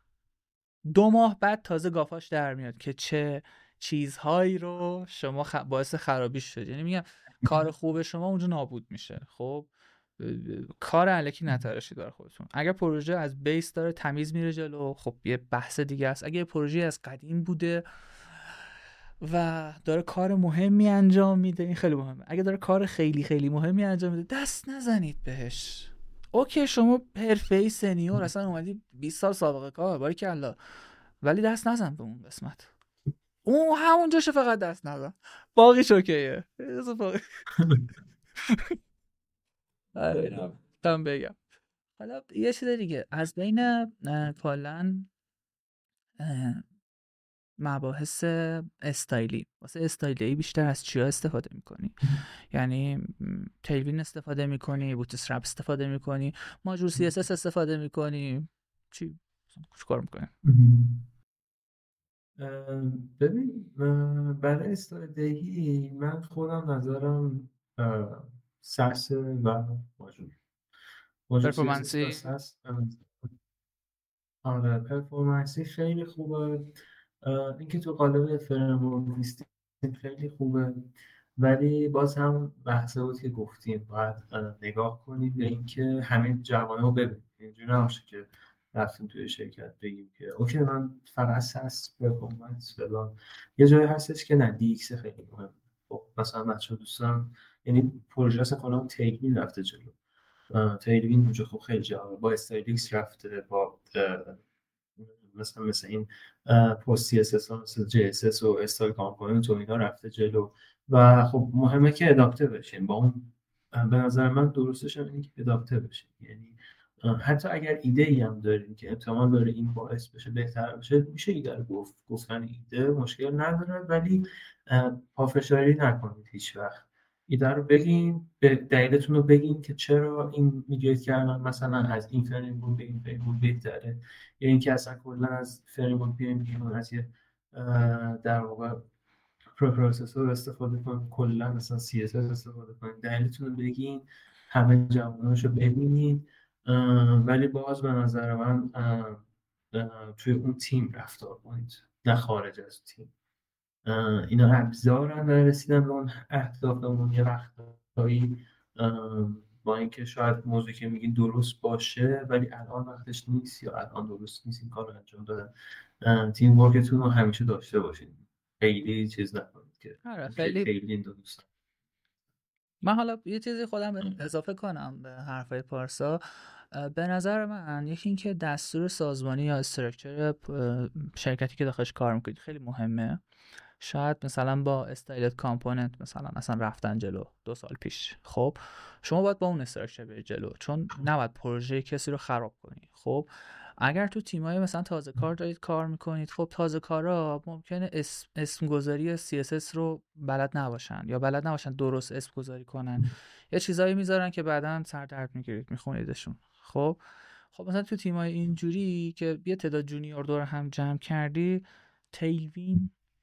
دو ماه بعد تازه گافاش در میاد که چه چیزهایی رو شما خ... باعث خرابیش شد. یعنی میگم کار خوب شما اونجا نابود میشه. خب کار الکی نتراشید بر خودتون. اگر پروژه از بیس داره تمیز میره جلو، خب یه بحث دیگه است. اگر پروژه از قدیم بوده و داره کار مهمی انجام میده، این خیلی مهمه. اگه داره کار خیلی خیلی مهمی انجام میده دست نزنید بهش. اوکی شما حرفه‌ای سنیور اصلا اومدی بیست سال سابقه کار، باریکلا، ولی دست نزن به اون قسمت. اون همونجاشه، فقط دست نزن، باقیش اوکیه. آره تام بگم. حالا یه چیز دیگه از بین کلا مباحث استایلی، واسه استایلی بیشتر از چیا استفاده میکنی؟ یعنی تیلوین استفاده میکنی، بوتسترپ استفاده میکنی، ماجور سی اس اس استفاده میکنی، چی چیکار میکنی؟ ببین برای استایلی من خودم نظرم سس و ماجور ماجور سی اس اس و پرفورمنسی سس. آره پرفورمنسی خیلی خوبه. اینکه تو قالب فریم نیستیم خیلی خوبه، ولی باز هم بحثه بود که گفتیم باید نگاه کنید به اینکه همه جوانه رو ببینید. اینجوری نباشه که رفتیم توی شرکت بگیم که اوکی من فقط هست پرفورمنس فلان. یه جایی هستش که نه، دی ایکس خیلی مهم. خب مثلا بچه دوستان، یعنی پروژه اصلا کنم تیلوین رفته جلو. تیلوین اونجا خب خیلی جوابه، با استایلیکس رفته، با مثلا مثل این پست سی اس اس ها مثل جی اس اس و استایل کامپوننت و اینا رفته جلو و خب مهمه که اداپته بشین با اون. به نظر من درستش هم اینه که اداپته بشین. یعنی حتی اگر ایده ای هم دارین که احتمال داره این باعث بشه بهتر بشه، میشه ایده رو گفت، گفتن ایده مشکل نداره، ولی پافشاری نکنید هیچ وقت. ایده رو بگین، به دلیلتون رو بگین که چرا این میگید کردن مثلا از این فریم بود به این فریم بود بهتره، یا اینکه اصلا کلا از فریم بود بیایم بیرون، از یه در واقع پروسسور استفاده کنیم، کلا مثلا سی اس اس استفاده کنیم. دلیلتون رو بگین، همه جواناشو ببینید، ولی باز به نظر من توی اون تیم رفتار کنید نه خارج از تیم. اینا ابزارن برای رسیدن به اون اهدافمون. یه وقتایی با اینکه شاید موضوعی که میگین درست باشه، ولی الان وقتش نیست یا الان درست نیست این کار رو انجام دادن. تیم ورکتون رو همیشه داشته باشید، خیلی چیز نکنید که آره خیلی. خیلی دوست. من حالا یه چیزی خودم اضافه کنم به حرفای پارسا. به نظر من یکی این که دستور سازمانی یا استراکچر شرکتی که داخلش کار میکنید خیلی مهمه. شاید مثلا با استایلت کامپوننت مثلا اصلا رفتن جلو دو سال پیش، خب شما باید با اون استراکچر برید جلو، چون نباید پروژه کسی رو خراب کنی. خب اگر تو تیمای مثلا تازه کار دارید کار میکنید، خب تازه کارا ممکنه اسم, اسم گذاری سی اس اس رو بلد نباشن یا بلد نباشن درست اسم گذاری کنن، یه چیزایی میذارن که بعداً سر درد میگیرید میخونیدشون. خب خب مثلا تو تیمای اینجوری که یه تعداد جونیور دور هم جمع کردی، تیلوین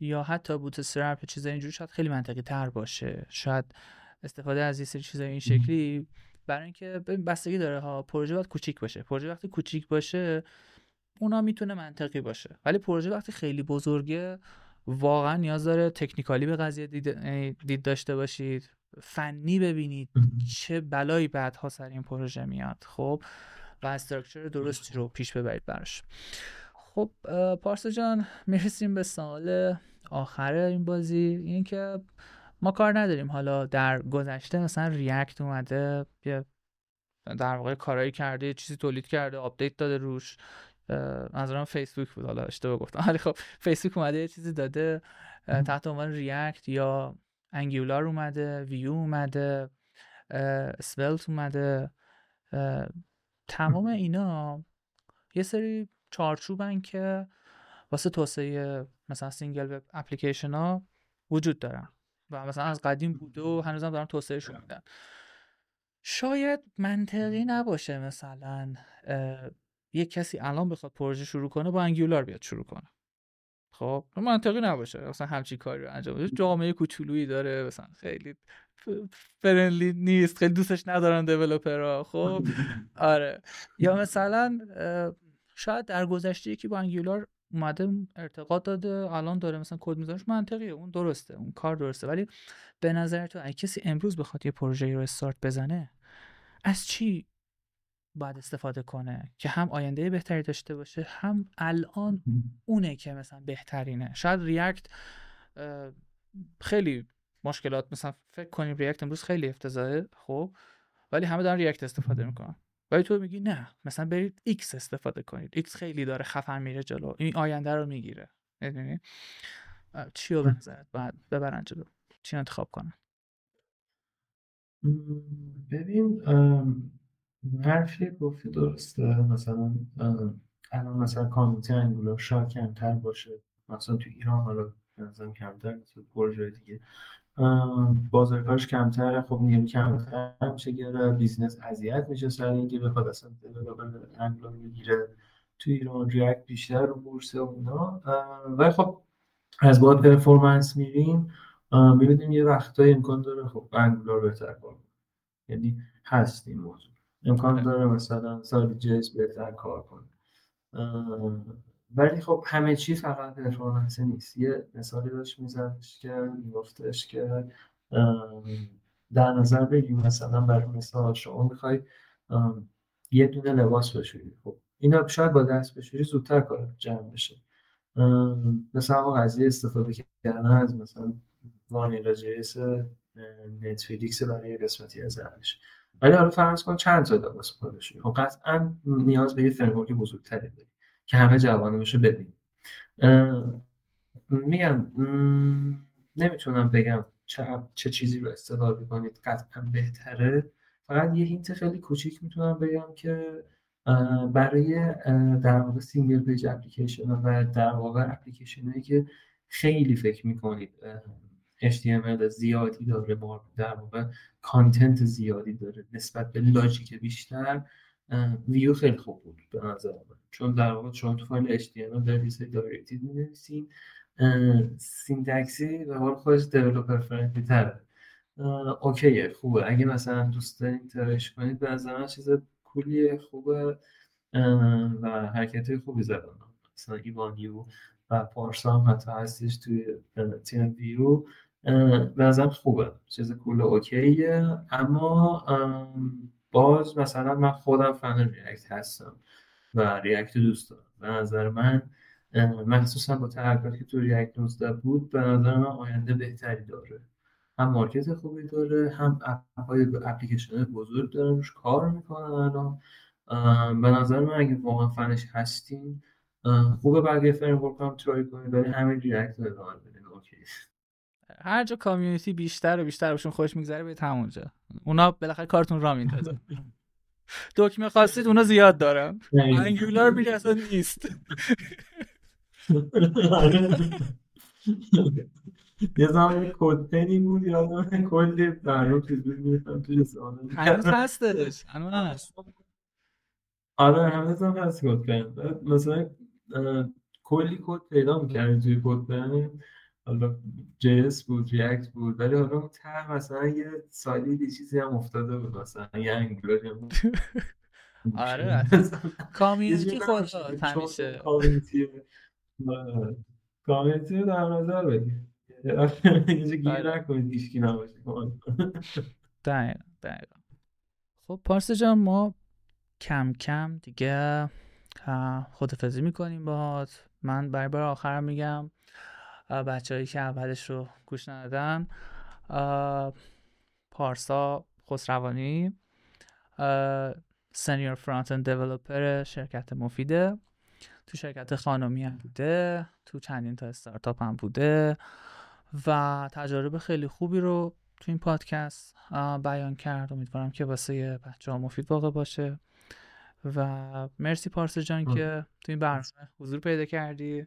یا حتی بوت استرپ چیزای اینجوری شاید خیلی منطقی تر باشه. شاید استفاده از یه سری چیزای این شکلی، برای اینکه بستگی داره ها، پروژه باید کوچیک باشه. پروژه وقتی کوچیک باشه اونا میتونه منطقی باشه، ولی پروژه وقتی خیلی بزرگه واقعا نیاز داره تکنیکالی به قضیه دید, دید داشته باشید، فنی ببینید چه بلایی بعدها سر این پروژه میاد، خب، و استراکچر درستی رو پیش ببرید براش. خب پارسا جان، میرسیم به سوال آخر این بازی، این که ما کار نداریم حالا در گذشته مثلا ریاکت اومده یه در واقع کارایی کرده، چیزی تولید کرده، آپدیت داده روش، منظورم فیسبوک بود، حالا اشتباه گفتم، ولی خب فیسبوک اومده یه چیزی داده تحت عنوان ریاکت، یا انگولار اومده، ویو اومده، اسولت اومده. تمام اینا یه سری چارچوبن که واسه توسعه مثلا سینگل وب اپلیکیشن ها وجود دارن و مثلا از قدیم بوده و هنوزم دارن توسعهشون میدن. شاید منطقی نباشه مثلا یک کسی الان بخواد پروژه شروع کنه با انگولار بیاد شروع کنه، خب منطقی نباشه مثلا همچین کاری رو انجام بده. جامعه کوچولویی داره، مثلا خیلی فرندلی نیست، خیلی دوستش ندارن دیولپرها، خب آره. یا مثلا شاید در گذشته یکی با انگولار اومده ارتقا داده، الان داره مثلا کد میذارش، منطقیه، اون درسته، اون کار درسته، ولی به نظر تو اگه کسی امروز بخواد یه پروژه رو استارت بزنه از چی باید استفاده کنه که هم آینده بهتری داشته باشه، هم الان اونه که مثلا بهترینه؟ شاید ریاکت خیلی مشکلات، مثلا فکر کنیم ریاکت امروز خیلی افتضاحه، خب، ولی همه دارن ریاکت استفاده میکنن، ولی تو میگی نه مثلا برید ایکس استفاده کنید، ایکس خیلی داره خفن میره جلو، این آینده رو میگیره. میدونی چی رو به نظرت باید ببرن جلو، چی انتخاب کنن؟ ببین حرفی گفتی درسته، مثلا الان مثلا کامیونیتی انگولار شاید کمتر باشه، مثلا تو ایران حالا بنظرم کمتر، مثلا پروژه دیگه بازارکارش کمتره، خب نیرو کمتر میشه گره، بیزنس اذیت میشه سر اینکه بخواد اصلا دیولپر انگولار بگیره. تو ایران ریاکت بیشتر رو بورسه و اینا، ولی خب از بعد پرفورمنس میریم میبینیم یه وقتایی امکان داره خب انگولار بهتر کار کنه، یعنی هست این موضوع، امکان داره مثلا سال جیس بهتر کار کنه، ولی خب همه چی فقط پرفورمنس نیست. یه مثالی داشت میزنش که میگفتش که در نظر بگیم مثلا برای مثال شما میخوای یه دونه لباس بشوری، خب اینا شاید با دست بشوری زودتر کار جمع بشه. مثلا قضیه استفاده کردن از مثلا وانیلا جیس نتفلیکس برای قسمتی از ارزش، ولی حالا فرض کن چند تا لباس بشوری، خب قطعا نیاز به یه فرمورک بزرگتری داری که همه جوانبشو ببین. میگم نمیتونم بگم چه, چه چیزی رو استفاده کنید قطعا بهتره، فقط یه هینت خیلی کوچیک میتونم بگم که برای در واقع سینگل پیج اپلیکیشن و در واقع اپلیکیشن هایی که خیلی فکر میکنید اچ تی ام ال زیادی داره، در واقع کانتنت زیادی داره نسبت به لاجیک بیشتر، ویو خیلی خوب بود به نظر من، چون در واقع چون تو فایل اچ تی ام ال دارید سری دایرکتیو می‌نویسین، سینتکسی به قول خودش دیولپر فرندلی تره، اوکیه خوبه، اگه مثلا دوست دارین ترش کنید به نظر من چیز کولیه، خوبه و حرکت خوبی زدن، مثلا ایوان یو و پارسا هم حتی هستش توی تیم ویو، به نظرم خوبه، چیز کوله اوکیه، اما باز مثلا من خودم فن ریاکت هستم و ریاکت دوست دارم، به نظر من مخصوصا با تغییراتی که تو ریاکت نوزده بود به نظر من آینده بهتری داره، هم مارکت خوبی داره، هم اپ‌های اپلیکیشن بزرگ دارن روش کار میکنن الان. به نظر من اگه واقعا فنش هستین خوبه بقیه فریمورک هم ترای کنید، ولی همین ریاکت رو ادامه بدین، اوکی. هر جا کامیونیتی بیشتر و بیشتر بهشون خوش میگذره برید همونجا، اونا بالاخره کارتون را میندازن. دکمه خواستید اونا زیاد دارن، انگولار میگه اصلا نیست. یه زمان کد پنی بود یادم کلی برنامه چیز بود می‌رفتم توی استفاده هنوز هستش، هنوز هست. آره هنوز هم هست کد پن، مثلا کلی کد پیدا می‌کردی توی کد پن، حالا جی اس بود، ریاکت بود، ولی حالا اون ته مثلا یه سالی یه چیزی هم افتاده بود، مثلا یه انگولاری هم بود آره شده اصلا مثلا. یه جور کامیونیتی نباشه خداست چون اون همیشه. کامیونیتی کامیونیتی رو در نظر بگیر، یه جا گیر آره نکنید هیچکی نباشه. دقیقا دقیقا. خب پارسا جان، ما کم کم دیگه خدافزی میکنیم باهات. من برای بار آخر میگم بچه هایی که اولش رو گوش ندادن، پارسا خسروانی سنیور فرانت اند دیولپر شرکت مفیده، تو شرکت خانمی هم بوده، تو چندین تا استارتاپ هم بوده و تجارب خیلی خوبی رو تو این پادکست بیان کرد. امیدوارم که واسه بچه ها مفید واقع باشه و مرسی پارسا جان که تو این برنامه حضور پیدا کردی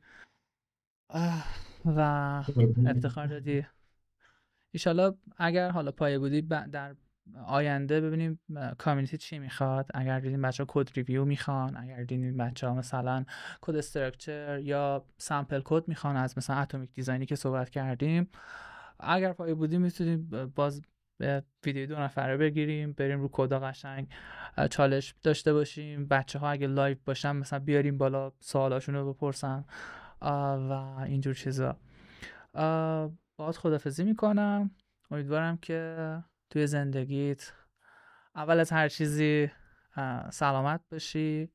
و افتخار دادی. ایشالا اگر حالا پایه بودی در آینده ببینیم کامیونیتی چی میخواد. اگر دیدیم بچه ها کد ریویو میخوان، اگر دیدیم بچه ها مثلا کد استرکچر یا سامپل کد میخوان از مثلا اتمیک دیزاینی که صحبت کردیم، اگر پایه بودیم میتونیم باز ویدیو دو نفره بگیریم، بریم رو کدا قشنگ چالش داشته باشیم، بچه ها اگه لایو باشن مثلا بیاریم بالا سوالاشون رو بپرسن و اینجور چیزا. باهات خدافزی میکنم. امیدوارم که توی زندگیت اول از هر چیزی سلامت باشی،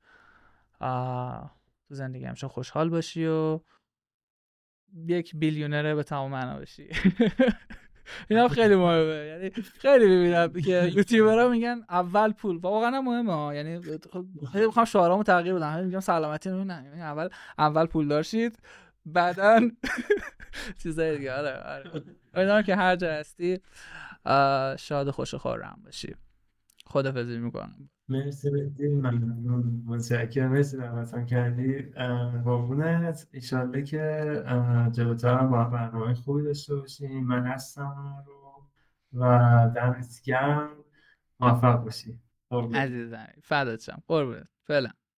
تو زندگی همشه خوشحال باشی و یک بیلیونره به تمام معنا باشی. اینا خیلی مهمه. یعنی خیلی میبینم که یوتیوبرها میگن اول پول، واقعا هم مهمه. یعنی خیلی میخوام شعارامو تغییر بدم، همین میگم سلامتی رو نه، یعنی اول اول پول داشتید بعدن چیزای دیگه. آره آره. امیدوارم که هر جا هستی شاد و خوش و خرم باشی. خدافظی میکنم. مرسی بهتون، ممنون، متشکرم، مرسی دعوتم کردی. قربونت. ایشالله که جلوتر هم با برنامه خوبی داشته باشیم. من هستم رو و دمت گرم، موفق باشی. قربونت. عزیزم فدات شم. قربونت. فعلا.